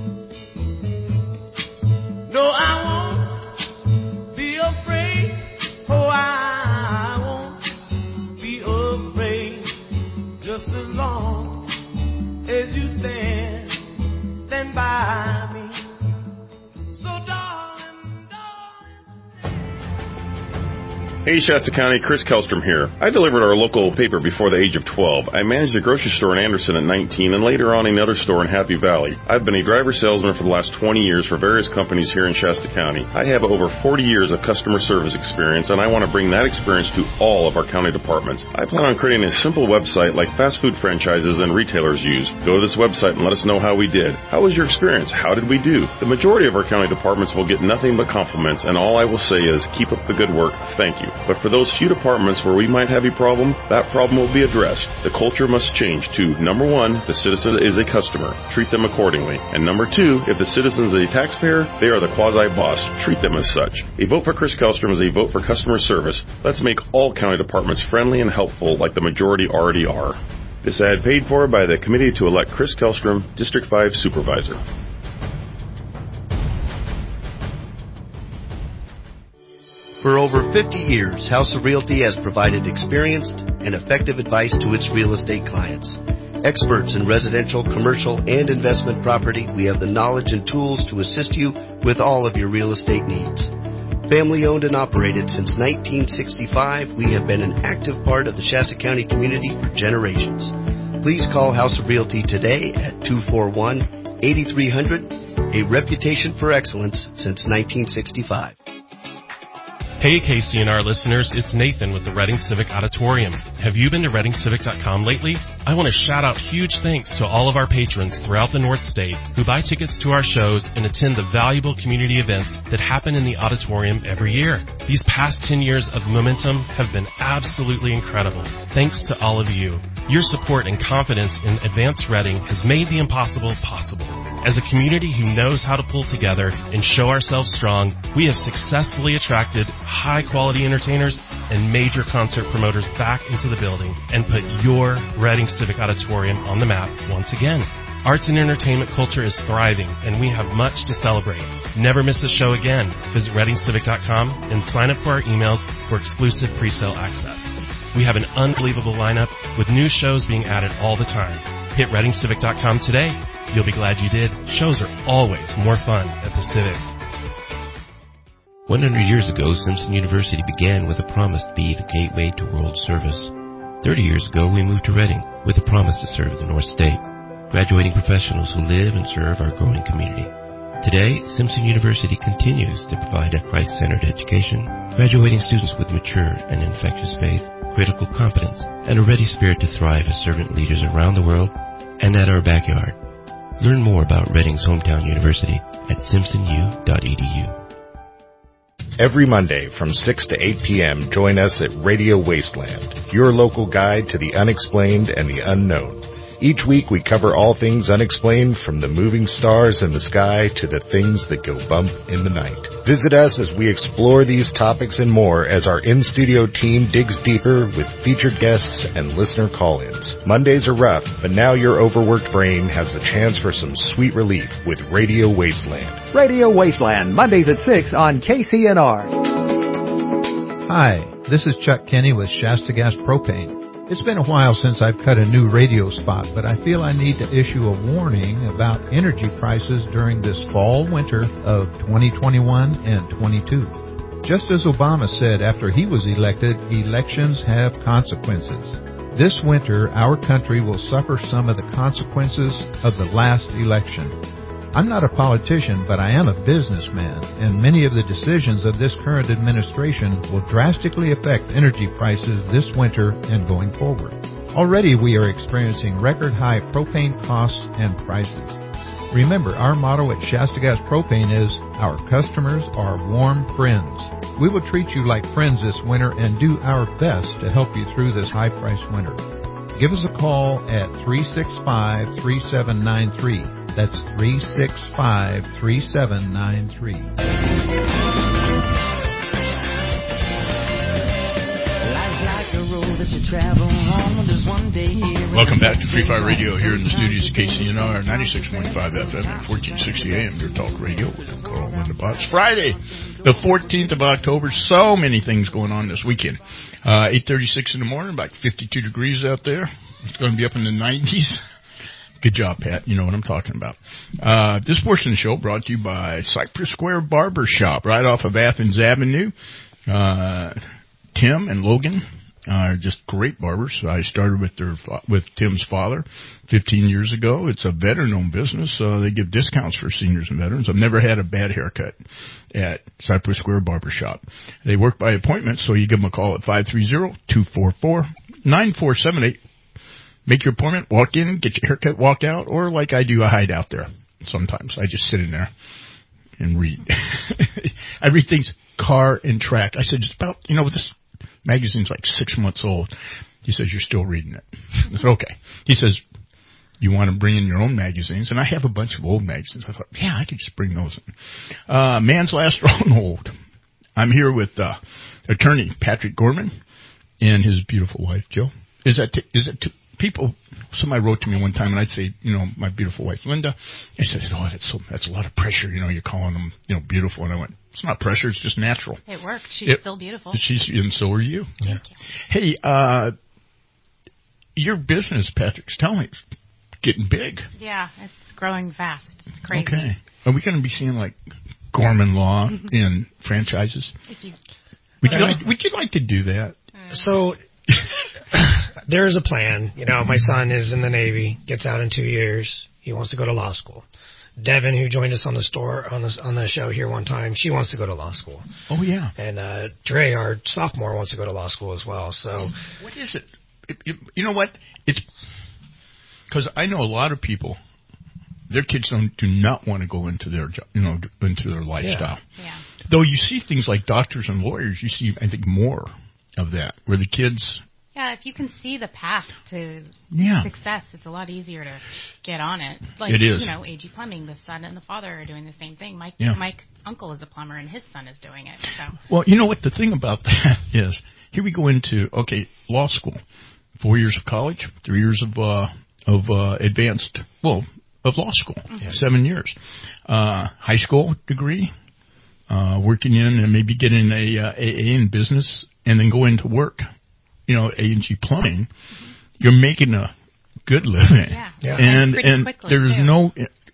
no, I won't be afraid. Oh, I won't be afraid, just as long as you stand by me. So darling. Hey, Shasta County, Chris Kellstrom here. I delivered our local paper before the age of 12. I managed a grocery store in Anderson at 19 and later on another store in Happy Valley. I've been a driver salesman for the last 20 years for various companies here in Shasta County. I have over 40 years of customer service experience, and I want to bring that experience to all of our county departments. I plan on creating a simple website like fast food franchises and retailers use. Go to this website and let us know how we did. How was your experience? How did we do? The majority of our county departments will get nothing but compliments, and all I will say is keep up the good work. Thank you. But for those few departments where we might have a problem, that problem will be addressed. The culture must change to, number one, the citizen is a customer. Treat them accordingly. And number two, if the citizen is a taxpayer, they are the quasi-boss. Treat them as such. A vote for Chris Kellstrom is a vote for customer service. Let's make all county departments friendly and helpful like the majority already are. This ad paid for by the committee to elect Chris Kellstrom, District 5 Supervisor. For over 50 years, House of Realty has provided experienced and effective advice to its real estate clients. Experts in residential, commercial, and investment property, we have the knowledge and tools to assist you with all of your real estate needs. Family owned and operated since 1965, we have been an active part of the Shasta County community for generations. Please call House of Realty today at 241-8300, a reputation for excellence since 1965. Hey KCNR listeners, it's Nathan with the Reading Civic Auditorium. Have you been to ReadingCivic.com lately? I want to shout out huge thanks to all of our patrons throughout the North State who buy tickets to our shows and attend the valuable community events that happen in the auditorium every year. These past 10 years of momentum have been absolutely incredible. Thanks to all of you. Your support and confidence in Advanced Reading has made the impossible possible. As a community who knows how to pull together and show ourselves strong, we have successfully attracted high-quality entertainers and major concert promoters back into the building and put your Reading Civic Auditorium on the map once again. Arts and entertainment culture is thriving, and we have much to celebrate. Never miss a show again. Visit ReadingCivic.com and sign up for our emails for exclusive pre-sale access. We have an unbelievable lineup with new shows being added all the time. Hit ReadingCivic.com today. You'll be glad you did. Shows are always more fun at the Civic. 100 years ago, Simpson University began with a promise to be the gateway to world service. 30 years ago, we moved to Reading with a promise to serve the North State, graduating professionals who live and serve our growing community. Today, Simpson University continues to provide a Christ-centered education, graduating students with mature and infectious faith, critical competence, and a ready spirit to thrive as servant leaders around the world and at our backyard. Learn more about Reading's hometown university at simpsonu.edu. Every Monday from 6 to 8 p.m., join us at Radio Wasteland, your local guide to the unexplained and the unknown. Each week we cover all things unexplained, from the moving stars in the sky to the things that go bump in the night. Visit us as we explore these topics and more as our in-studio team digs deeper with featured guests and listener call-ins. Mondays are rough, but now your overworked brain has a chance for some sweet relief with Radio Wasteland. Radio Wasteland, Mondays at 6 on KCNR. Hi, this is Chuck Kenny with Shasta Gas Propane. It's been a while since I've cut a new radio spot, but I feel I need to issue a warning about energy prices during this fall-winter of 2021 and 22. Just as Obama said after he was elected, elections have consequences. This winter, our country will suffer some of the consequences of the last election. I'm not a politician, but I am a businessman, and many of the decisions of this current administration will drastically affect energy prices this winter and going forward. Already we are experiencing record-high propane costs and prices. Remember, our motto at Shasta Gas Propane is, our customers are warm friends. We will treat you like friends this winter and do our best to help you through this high-priced winter. Give us a call at 365-3793. That's 365-3793. Welcome back to Free Fire Radio here in the studios of KCNR 96.5 FM and 1460 AM, your talk radio with Carl Winterbox. Friday, the 14th of October. So many things going on this weekend. 8:36 in the morning, about 52 degrees out there. It's going to be up in the 90s. Good job, Pat. You know what I'm talking about. This portion of the show brought to you by Cypress Square Barber Shop, right off of Athens Avenue. Tim and Logan are just great barbers. I started with Tim's father 15 years ago. It's a veteran-owned business, so they give discounts for seniors and veterans. I've never had a bad haircut at Cypress Square Barber Shop. They work by appointment, so you give them a call at 530-244-9478. Make your appointment, walk in, get your haircut, walk out, or like I do, I hide out there. Sometimes I just sit in there and read. I read things, Car and Track. I said, just about, this magazine's like 6 months old. He says, you're still reading it. I said, okay. He says, you want to bring in your own magazines? And I have a bunch of old magazines. I thought, yeah, I could just bring those in. Man's Last Stronghold. I'm here with attorney Patrick Gorman and his beautiful wife, Jill. Is that people, somebody wrote to me one time, and I'd say, my beautiful wife, Linda. They said, oh, that's a lot of pressure. You're calling them, beautiful. And I went, it's not pressure. It's just natural. It worked. She's still beautiful. And so are you. Thank you. Hey, your business, Patrick's telling me, it's getting big. Yeah, it's growing fast. It's crazy. Okay. Are we going to be seeing like Gorman Law in franchises? Would you like to do that? So there's a plan. My son is in the Navy, gets out in 2 years. He wants to go to law school. Devin, who joined us on the show here one time, she wants to go to law school. Oh, yeah. And Dre, our sophomore, wants to go to law school as well. So what is it? You know what? It's because I know a lot of people, their kids do not want to go into their into their lifestyle. Yeah. Though you see things like doctors and lawyers, you see, I think, more of that, where the kids... Yeah, if you can see the path to success, it's a lot easier to get on it. Like, it is. A.G. Plumbing, the son and the father are doing the same thing. Mike's uncle is a plumber, and his son is doing it. So. Well, you know what? The thing about that is, here we go into, law school. 4 years of college, 3 years of advanced, of law school, 7 years. High school degree, working in and maybe getting a AA in business, and then go into work. A&G Plumbing, you're making a good living. Yeah. And quickly, there's too.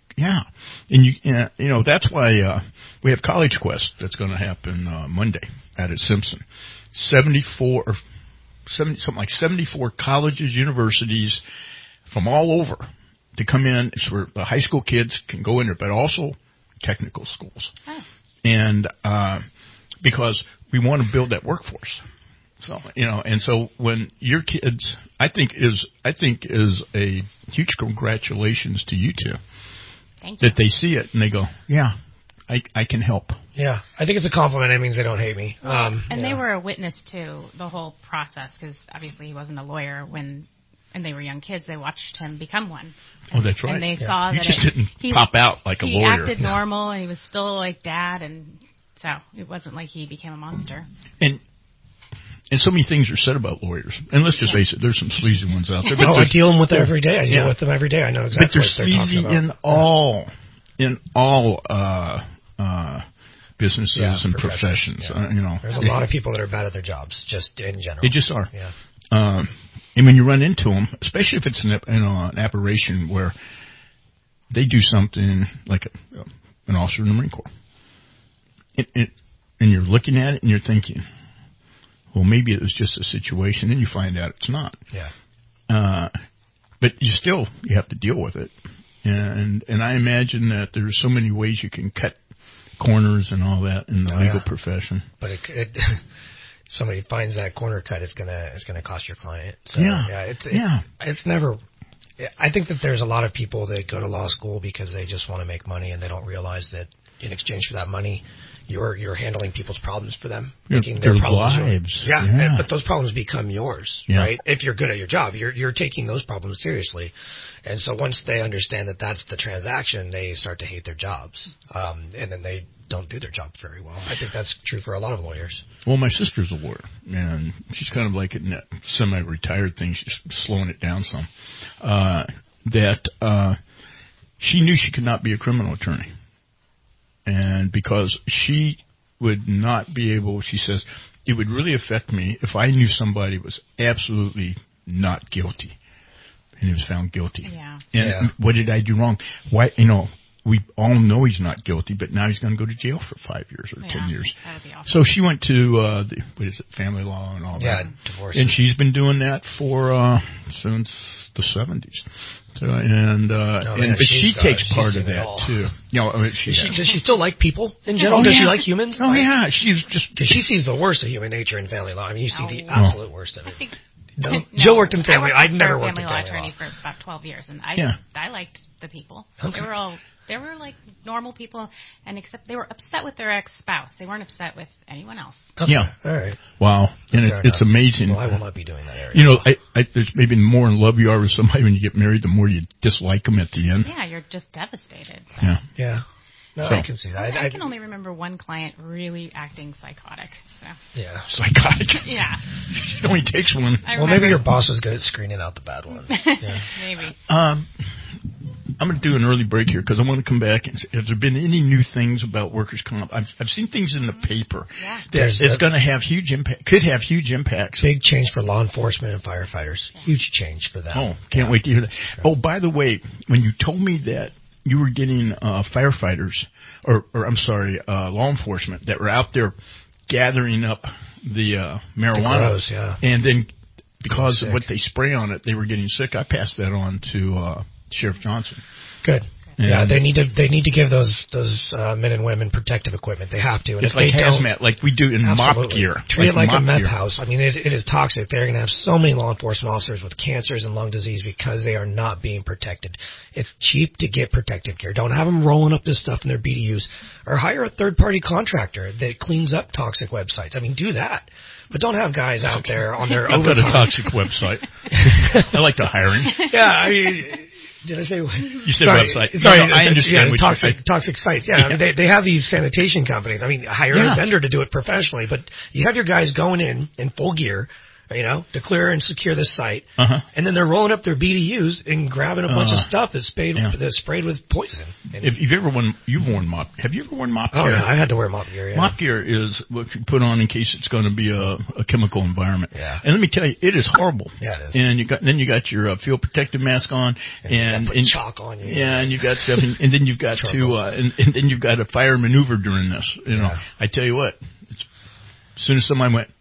And that's why we have College Quest that's going to happen Monday out at Simpson. 74 colleges, universities from all over to come in. It's where the high school kids can go in there, but also technical schools. Oh. And because we want to build that workforce. So, and so when your kids, I think is a huge congratulations to you two that they see it and they go, yeah, I can help. Yeah, I think it's a compliment. It means they don't hate me. And they were a witness to the whole process because obviously he wasn't a lawyer when they were young kids. They watched him become one. Oh, that's right. And they saw that he just didn't pop out like a lawyer. He acted normal and he was still like dad, and so it wasn't like he became a monster. And so many things are said about lawyers. And let's just face it, there's some sleazy ones out there. I deal with them every day. I deal with them every day. I know exactly what they're talking about. But they're sleazy in all businesses and professions. Yeah. There's a lot of people that are bad at their jobs, just in general. They just are. Yeah. And when you run into them, especially if it's an aberration where they do something like an officer in the Marine Corps, and you're looking at it and you're thinking, well, maybe it was just a situation, and you find out it's not. Yeah. But you have to deal with it. And I imagine that there's so many ways you can cut corners and all that in the legal profession. But somebody finds that corner cut, it's gonna cost your client. So, it's never. I think that there's a lot of people that go to law school because they just want to make money and they don't realize that in exchange for that money, you're handling people's problems for them, making their problems lives. But those problems become yours, right? If you're good at your job, you're taking those problems seriously, and so once they understand that that's the transaction, they start to hate their jobs, and then they don't do their job very well. I think that's true for a lot of lawyers. Well, my sister's a lawyer, and she's kind of like in that semi-retired thing. She's slowing it down some. She knew she could not be a criminal attorney. And because she would not be able, she says, it would really affect me if I knew somebody was absolutely not guilty and he was found guilty. Yeah. And what did I do wrong? Why, we all know he's not guilty, but now he's going to go to jail for 5 years or 10 years. That would be awesome. So she went to, family law and all that. Yeah, divorce. And she's been doing that for, since the 70s. So, but she takes part of that too. Does she still like people in general? Does she like humans? Oh yeah, she's just because she sees the worst of human nature in family law. I mean, you see the absolute worst of it. No? Jill worked in family. I'd never worked in family law. Attorney for about 12 years, and I liked the people. Okay. They were like normal people, and except they were upset with their ex-spouse. They weren't upset with anyone else. Okay. Yeah. All right. Wow. And it's amazing. Well, I will not be doing that area. There's maybe the more in love you are with somebody when you get married, the more you dislike them at the end. Yeah, you're just devastated. So. Yeah. No, I can see that. I can only remember one client really acting psychotic. So. Yeah. Psychotic? Yeah. It only takes one. Well, maybe your boss is good at screening out the bad one. Yeah. Maybe. I'm going to do an early break here because I want to come back and say, have there been any new things about workers' comp? I've seen things in the paper that it's going to have huge impact, could have huge impacts. Big change for law enforcement and firefighters. Huge change for them. Oh, can't wait to hear that. Yeah. Oh, by the way, when you told me that you were getting firefighters, law enforcement that were out there gathering up the marijuana, and then because of what they spray on it, they were getting sick. I passed that on to Sheriff Johnson. Good. Yeah, they need to give those men and women protective equipment. They have to. And it's like hazmat, like we do in mop gear. Treat it like a meth house. I mean, it is toxic. They're going to have so many law enforcement officers with cancers and lung disease because they are not being protected. It's cheap to get protective gear. Don't have them rolling up this stuff in their BDUs, or hire a third-party contractor that cleans up toxic websites. I mean, do that. But don't have guys out there on their overtime. I've got a toxic website. I like the hiring. Yeah, I mean... Did I say what? You said website. Sorry, I understand. Toxic sites. Yeah, I mean, they have these sanitation companies. I mean, hire a vendor to do it professionally, but you have your guys going in full gear, to clear and secure this site, and then they're rolling up their BDUs and grabbing a bunch of stuff that's sprayed with poison. If you've ever worn mop, have you ever worn mop gear? Oh, yeah, I had to wear mop gear. Yeah. Mop gear is what you put on in case it's going to be a chemical environment. Yeah. And let me tell you, it is horrible. Yeah, it is. And then you got your field protective mask on, and chalk on you. Yeah, and you got stuff, and then you've got and then you've got to fire maneuver during this. I tell you what, as soon as somebody went.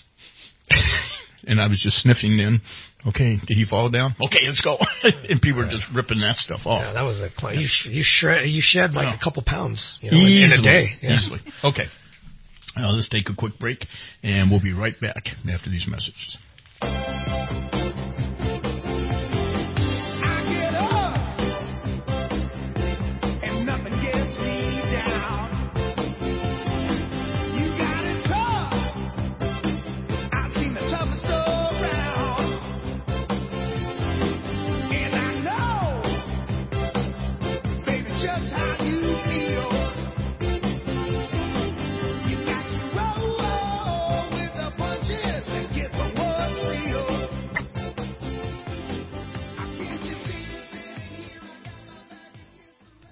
And I was just sniffing in. Okay, did he fall down? Okay, let's go. And people were just ripping that stuff off. Yeah, that was you shed like a couple pounds in a day. Yeah. Easily. Okay. Let's take a quick break, and we'll be right back after these messages.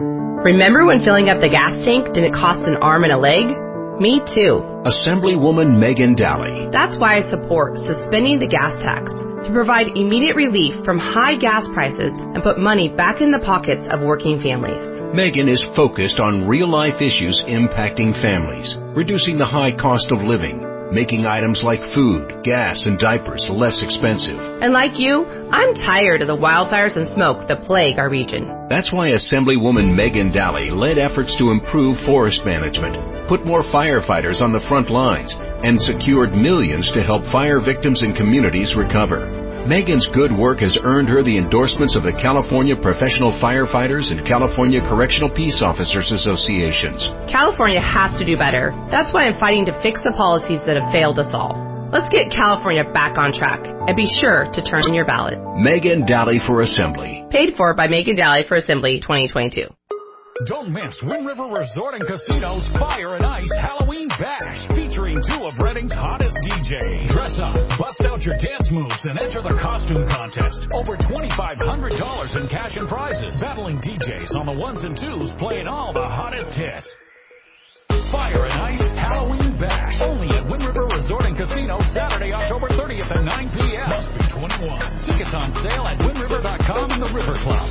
Remember when filling up the gas tank didn't cost an arm and a leg? Me too. Assemblywoman Megan Daly. That's why I support suspending the gas tax, to provide immediate relief from high gas prices and put money back in the pockets of working families. Megan is focused on real-life issues impacting families, reducing the high cost of living, making items like food, gas, and diapers less expensive. And like you, I'm tired of the wildfires and smoke that plague our region. That's why Assemblywoman Megan Daly led efforts to improve forest management, put more firefighters on the front lines, and secured millions to help fire victims and communities recover. Megan's good work has earned her the endorsements of the California Professional Firefighters and California Correctional Peace Officers Associations. California has to do better. That's why I'm fighting to fix the policies that have failed us all. Let's get California back on track, and be sure to turn in your ballot. Megan Daly for Assembly. Paid for by Megan Daly for Assembly 2022. Don't miss Wind River Resort and Casino's Fire and Ice Halloween Bash, featuring two of Redding's hottest DJs. Dress up, bust out your dance moves, and enter the costume contest. Over $2,500 in cash and prizes. Battling DJs on the ones and twos, playing all the hottest hits. Fire and Ice Halloween Bash, only at Wind River Resort and Casino, Saturday, October 30th at 9 p.m. Must be 21. Tickets on sale at windriver.com and the River Club.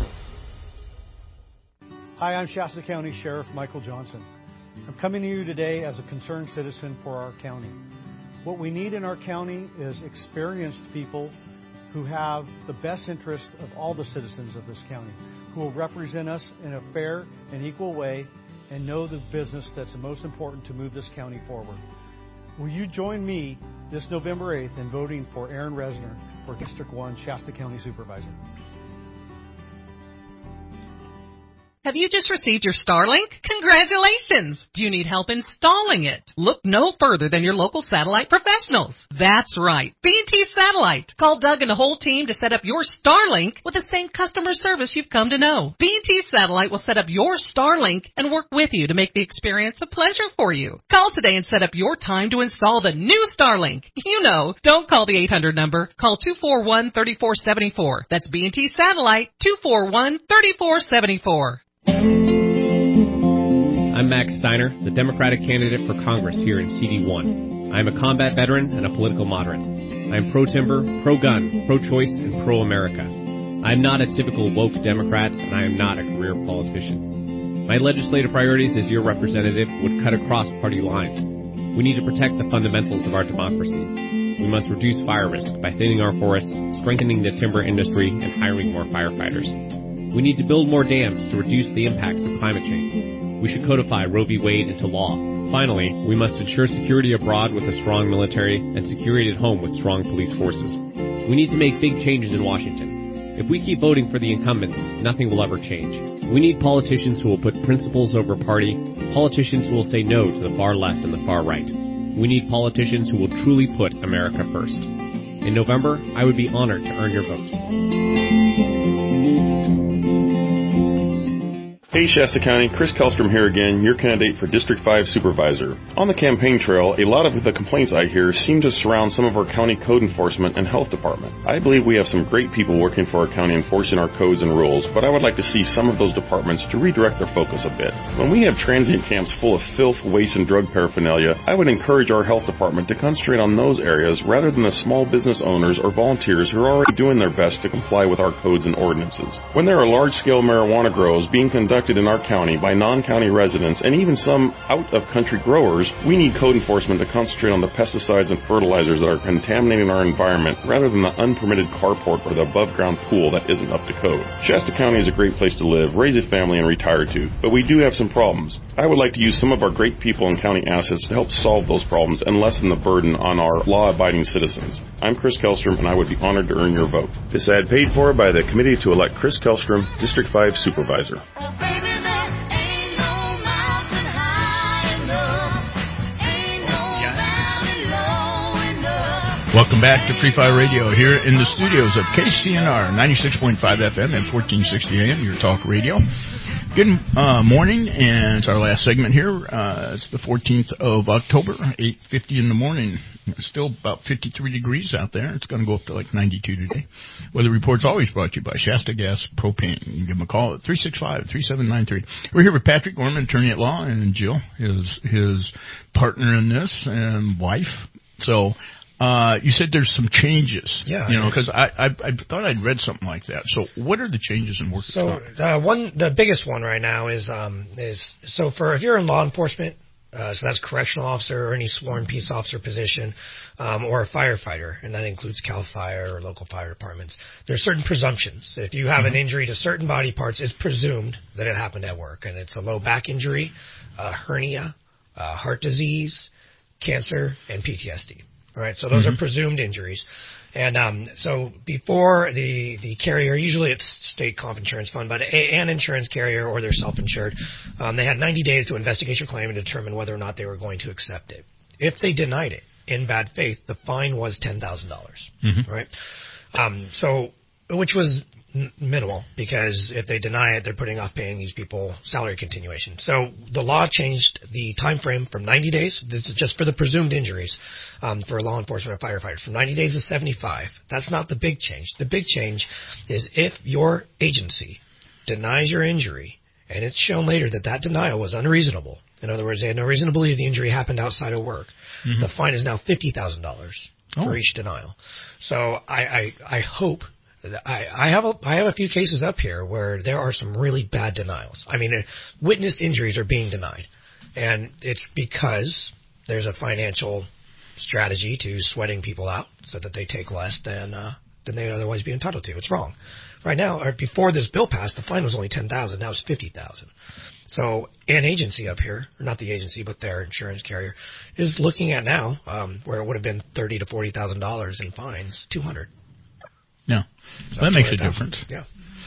Hi, I'm Shasta County Sheriff Michael Johnson. I'm coming to you today as a concerned citizen for our county. What we need in our county is experienced people who have the best interest of all the citizens of this county, who will represent us in a fair and equal way and know the business that's the most important to move this county forward. Will you join me this November 8th in voting for Aaron Resner for District 1 Shasta County Supervisor? Have you just received your Starlink? Congratulations! Do you need help installing it? Look no further than your local satellite professionals. That's right, B&T Satellite. Call Doug and the whole team to set up your Starlink with the same customer service you've come to know. B&T Satellite will set up your Starlink and work with you to make the experience a pleasure for you. Call today and set up your time to install the new Starlink. You know, don't call the 800 number. Call 241-3474. That's B&T Satellite, 241-3474. I'm Max Steiner, the Democratic candidate for Congress here in CD1. I am a combat veteran and a political moderate. I am pro-timber, pro-gun, pro-choice, and pro-America. I am not a typical woke Democrat, and I am not a career politician. My legislative priorities as your representative would cut across party lines. We need to protect the fundamentals of our democracy. We must reduce fire risk by thinning our forests, strengthening the timber industry, and hiring more firefighters. We need to build more dams to reduce the impacts of climate change. We should codify Roe v. Wade into law. Finally, we must ensure security abroad with a strong military and security at home with strong police forces. We need to make big changes in Washington. If we keep voting for the incumbents, nothing will ever change. We need politicians who will put principles over party, politicians who will say no to the far left and the far right. We need politicians who will truly put America first. In November, I would be honored to earn your vote. Hey Shasta County, Chris Kellstrom here again, your candidate for District 5 Supervisor. On the campaign trail, a lot of the complaints I hear seem to surround some of our county code enforcement and health department. I believe we have some great people working for our county enforcing our codes and rules, but I would like to see some of those departments to redirect their focus a bit. When we have transient camps full of filth, waste, and drug paraphernalia, I would encourage our health department to concentrate on those areas rather than the small business owners or volunteers who are already doing their best to comply with our codes and ordinances. When there are large-scale marijuana grows being conducted in our county by non-county residents and even some out-of-country growers, we need code enforcement to concentrate on the pesticides and fertilizers that are contaminating our environment rather than the unpermitted carport or the above-ground pool that isn't up to code. Shasta County is a great place to live, raise a family, and retire to, but we do have some problems. I would like to use some of our great people and county assets to help solve those problems and lessen the burden on our law-abiding citizens. I'm Chris Kellstrom, and I would be honored to earn your vote. This ad paid for by the Committee to elect Chris Kellstrom, District 5 Supervisor. Welcome back to Free Fire Radio here in the studios of KCNR 96.5 FM and 1460 AM, your talk radio. Good morning, and it's our last segment here. It's the 14th of October, 8:50 in the morning. It's still about 53 degrees out there. It's going to go up to like 92 today. Weather Report's always brought to you by Shasta Gas Propane. You can give them a call at 365-3793. We're here with Patrick Gorman, attorney at law, and Jill, his partner in this and wife. So you said there's some changes. Yeah. You know, because I thought I'd read something like that. So what are the changes in workers' comp? The biggest one right now is if you're in law enforcement, so that's correctional officer or any sworn peace officer position, or a firefighter, and that includes CAL FIRE or local fire departments. There are certain presumptions. If you have an injury to certain body parts, it's presumed that it happened at work, and it's a low back injury, a hernia, heart disease, cancer, and PTSD. All right, so those are presumed injuries. And so before the carrier, usually it's state comp insurance fund, but an insurance carrier or they're self-insured, they had 90 days to investigate your claim and determine whether or not they were going to accept it. If they denied it in bad faith, the fine was $10,000, right? Which was minimal, because if they deny it, they're putting off paying these people salary continuation. So the law changed the time frame from 90 days. This is just for the presumed injuries for law enforcement and firefighters. From 90 days to 75. That's not the big change. The big change is if your agency denies your injury and it's shown later that that denial was unreasonable. In other words, they had no reason to believe the injury happened outside of work. The fine is now $50,000 for each denial. So I hope. I have a few cases up here where there are some really bad denials. I mean, witnessed injuries are being denied, and it's because there's a financial strategy to sweating people out so that they take less than they would otherwise be entitled to. It's wrong. Right now, or before this bill passed, the fine was only $10,000. Now it's $50,000. So an agency up here, not the agency, but their insurance carrier, is looking at now where it would have been $30,000 to $40,000 in fines, $200,000. Yeah, So that makes a difference. Yeah,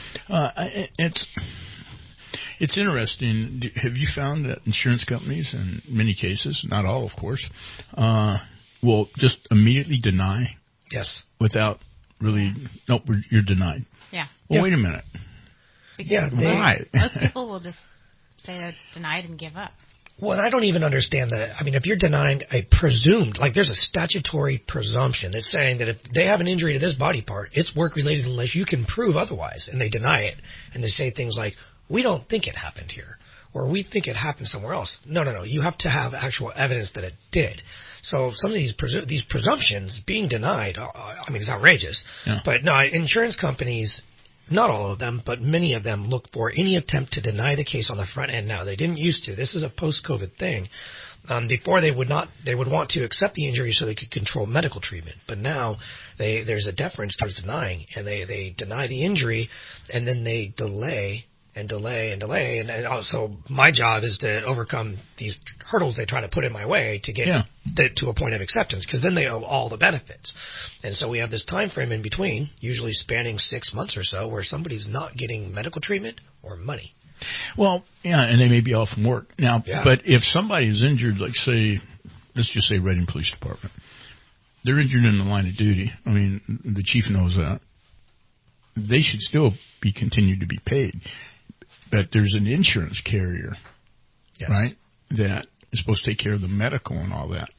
it's interesting. Have you found that insurance companies, in many cases, not all, of course, will just immediately deny? Yes. Without really, nope, you're denied. Yeah. Well, wait a minute. Because why? Most people will just say that it's denied and give up. Well, I don't even understand that. I mean, if you're denying a presumed, like there's a statutory presumption that's saying that if they have an injury to this body part, it's work-related unless you can prove otherwise, and they deny it. And they say things like, we don't think it happened here, or we think it happened somewhere else. No. You have to have actual evidence that it did. So some of these presumptions being denied, I mean, it's outrageous. Yeah. But no, insurance companies, not all of them, but many of them look for any attempt to deny the case on the front end now. They didn't used to. This is a post-COVID thing. Before they would want to accept the injury so they could control medical treatment. But now there's a deference towards denying, and they deny the injury, and then they delay. And also my job is to overcome these hurdles they try to put in my way to get to a point of acceptance, because then they owe all the benefits. And so we have this time frame in between, usually spanning 6 months or so, where somebody's not getting medical treatment or money. Well, yeah, and they may be off from work. Now, but if somebody is injured, like say, let's just say Reading Police Department, they're injured in the line of duty. I mean, the chief knows that. They should still be continued to be paid. But there's an insurance carrier, right, that is supposed to take care of the medical and all that.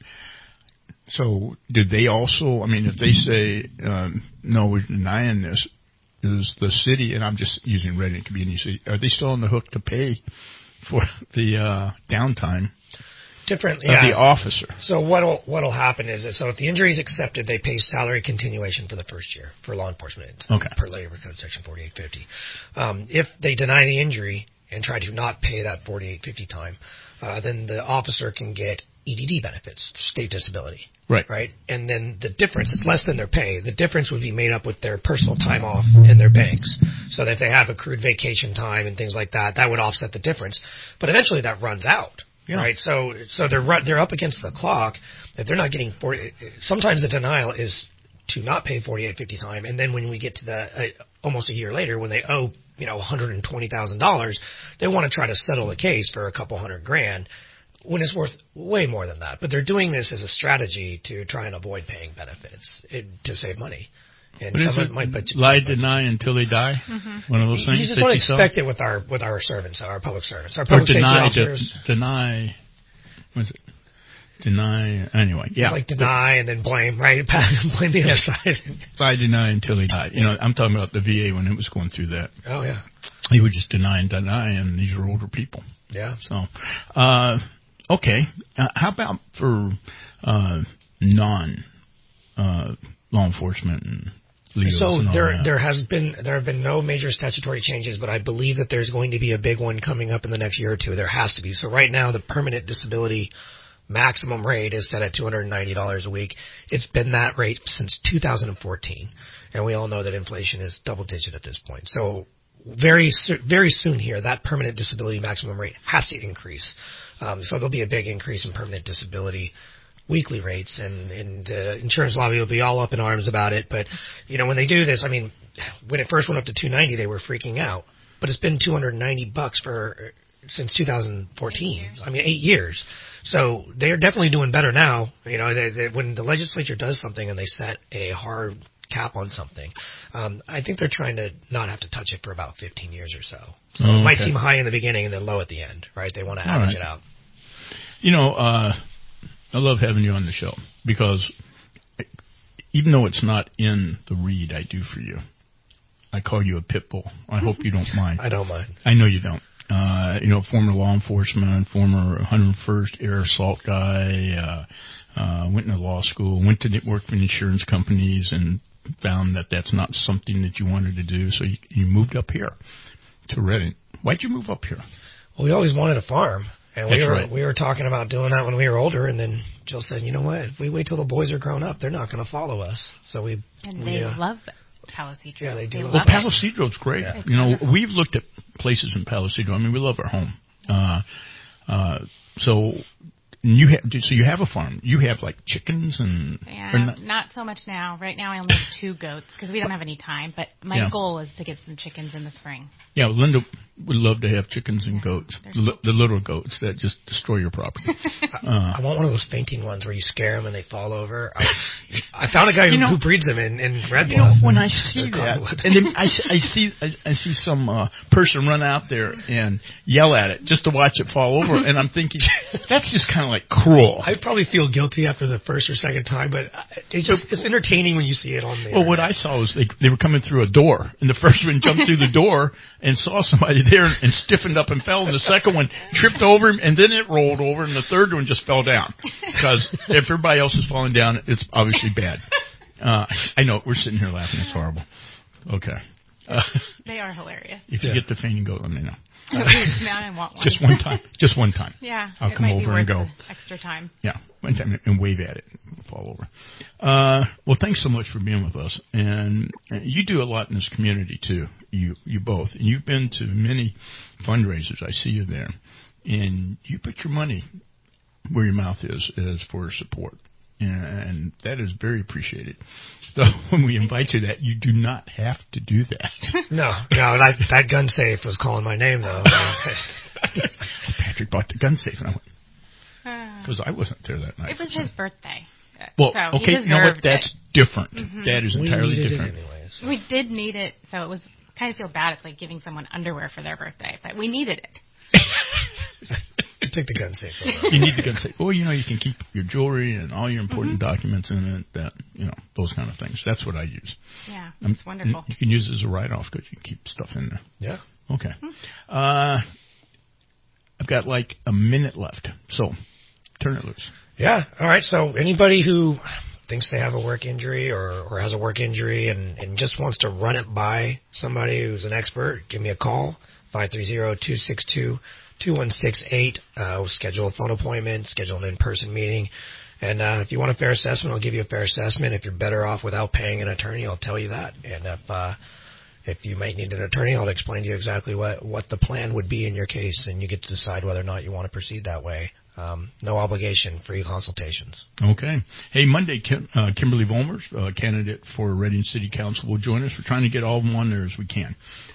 So did they also, I mean, if they say, no, we're denying this, is the city, and I'm just using Reading, it could be any city, are they still on the hook to pay for the downtime of the officer? So what'll happen is, so if the injury is accepted, they pay salary continuation for the first year for law enforcement. Okay. Per Labor Code Section 4850. If they deny the injury and try to not pay that 4850 time, then the officer can get EDD benefits, state disability. Right. And then the difference, it's less than their pay. The difference would be made up with their personal time off in their banks. So that if they have accrued vacation time and things like that, that would offset the difference. But eventually that runs out. Yeah. Right, so they're up against the clock. If they're not getting 40, sometimes the denial is to not pay 4850 time, and then when we get to the almost a year later, when they owe $120,000, they want to try to settle the case for a couple $100,000 when it's worth way more than that. But they're doing this as a strategy to try and avoid paying benefits to save money. And lie, deny until they die? Mm-hmm. One of those things. You just don't expect it with our servants, our public servants, our public safety officers. Deny. What is it? Deny. Anyway, yeah. It's like deny and then blame, right? Blame the other side. I deny until he died. I'm talking about the VA when it was going through that. Oh, yeah. He would just deny, and these are older people. Yeah. So, okay. How about for non law enforcement and legals? So and all that? there have been no major statutory changes, but I believe that there's going to be a big one coming up in the next year or two. There has to be. So right now, the permanent disability maximum rate is set at $290 a week. It's been that rate since 2014, and we all know that inflation is double digit at this point. So very soon here, that permanent disability maximum rate has to increase. So there'll be a big increase in permanent disability weekly rates, and the insurance lobby will be all up in arms about it. But when they do this, I mean, when it first went up to $290, they were freaking out. But it's been $290 since 2014. I mean, 8 years. So they are definitely doing better now. When the legislature does something and they set a hard cap on something, I think they're trying to not have to touch it for about 15 years or so. So it might seem high in the beginning and then low at the end, right? They want to average it out. I love having you on the show because even though it's not in the read I do for you, I call you a pit bull. I hope you don't mind. I don't mind. I know you don't. Former law enforcement, former 101st Air Assault guy, went into law school, went to work for insurance companies and found that that's not something that you wanted to do. So you moved up here to Reading. Why'd you move up here? Well, we always wanted a farm. And we were talking about doing that when we were older, and then Jill said, you know what, if we wait till the boys are grown up, they're not going to follow us. So they love Palo Cedro. Yeah, they do. Well, Palo Cedro's great. Yeah. We've looked at places in Palo Cedro. I mean, we love our home. So you have a farm. You have like chickens and not so much now. Right now, I only have 2 goats because we don't have any time. But my goal is to get some chickens in the spring. Yeah, Linda would love to have chickens and goats, the little goats that just destroy your property. I want one of those fainting ones where you scare them and they fall over. I found a guy who breeds them in Red Bluff. When I see that, and then I see some person run out there and yell at it just to watch it fall over, and I'm thinking that's just kind of like cruel. I probably feel guilty after the first or second time, but it's entertaining when you see it on there. Well, what I saw was they were coming through a door, and the first one jumped through the door and saw somebody there and stiffened up and fell, and the second one tripped over him, and then it rolled over, and the third one just fell down. Because if everybody else is falling down, it's obviously bad. I know, we're sitting here laughing. It's horrible. Okay. They are hilarious. If you get the fainting goat, let me know. Now I want one. Just one time. Yeah. I'll come over and go. Extra time. Yeah, one time and wave at it. It'll fall over. Well, thanks so much for being with us. And you do a lot in this community too. You both. And you've been to many fundraisers. I see you there. And you put your money where your mouth is for support. And that is very appreciated. So when we invite you that, you do not have to do that. No, that gun safe was calling my name, though. Patrick bought the gun safe, and I went, because I wasn't there that night. It was his birthday. Well, so okay, you know what? That's different. Mm-hmm. That is entirely different. We did need it, so it was kind of feel bad. It's like giving someone underwear for their birthday, but we needed it. Take the gun safe. You need the gun safe. Well, you can keep your jewelry and all your important documents in it. Those kind of things. That's what I use. Yeah, it's wonderful. You can use it as a write-off because you can keep stuff in there. Yeah. Okay. I've got like a minute left, so turn it loose. Yeah. All right. So anybody who thinks they have a work injury or has a work injury and just wants to run it by somebody who's an expert, give me a call, 530-262-2168. We'll schedule a phone appointment, schedule an in-person meeting. And if you want a fair assessment, I'll give you a fair assessment. If you're better off without paying an attorney, I'll tell you that. And if you might need an attorney, I'll explain to you exactly what the plan would be in your case, and you get to decide whether or not you want to proceed that way. No obligation, free consultations. Okay. Hey, Monday, Kimberly Volmers, candidate for Reading City Council, will join us. We're trying to get all of them on there as we can.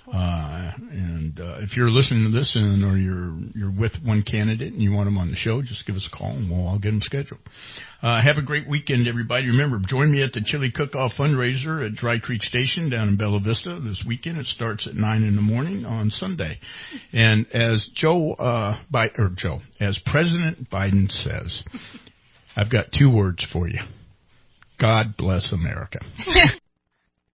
And if you're listening to this or you're with one candidate and you want them on the show, just give us a call and I'll get them scheduled. Have a great weekend, everybody. Remember, join me at the Chili Cook-Off fundraiser at Dry Creek Station down in Bella Vista this weekend. It starts at 9 in the morning on Sunday. And as as President Biden says, I've got 2 words for you. God bless America.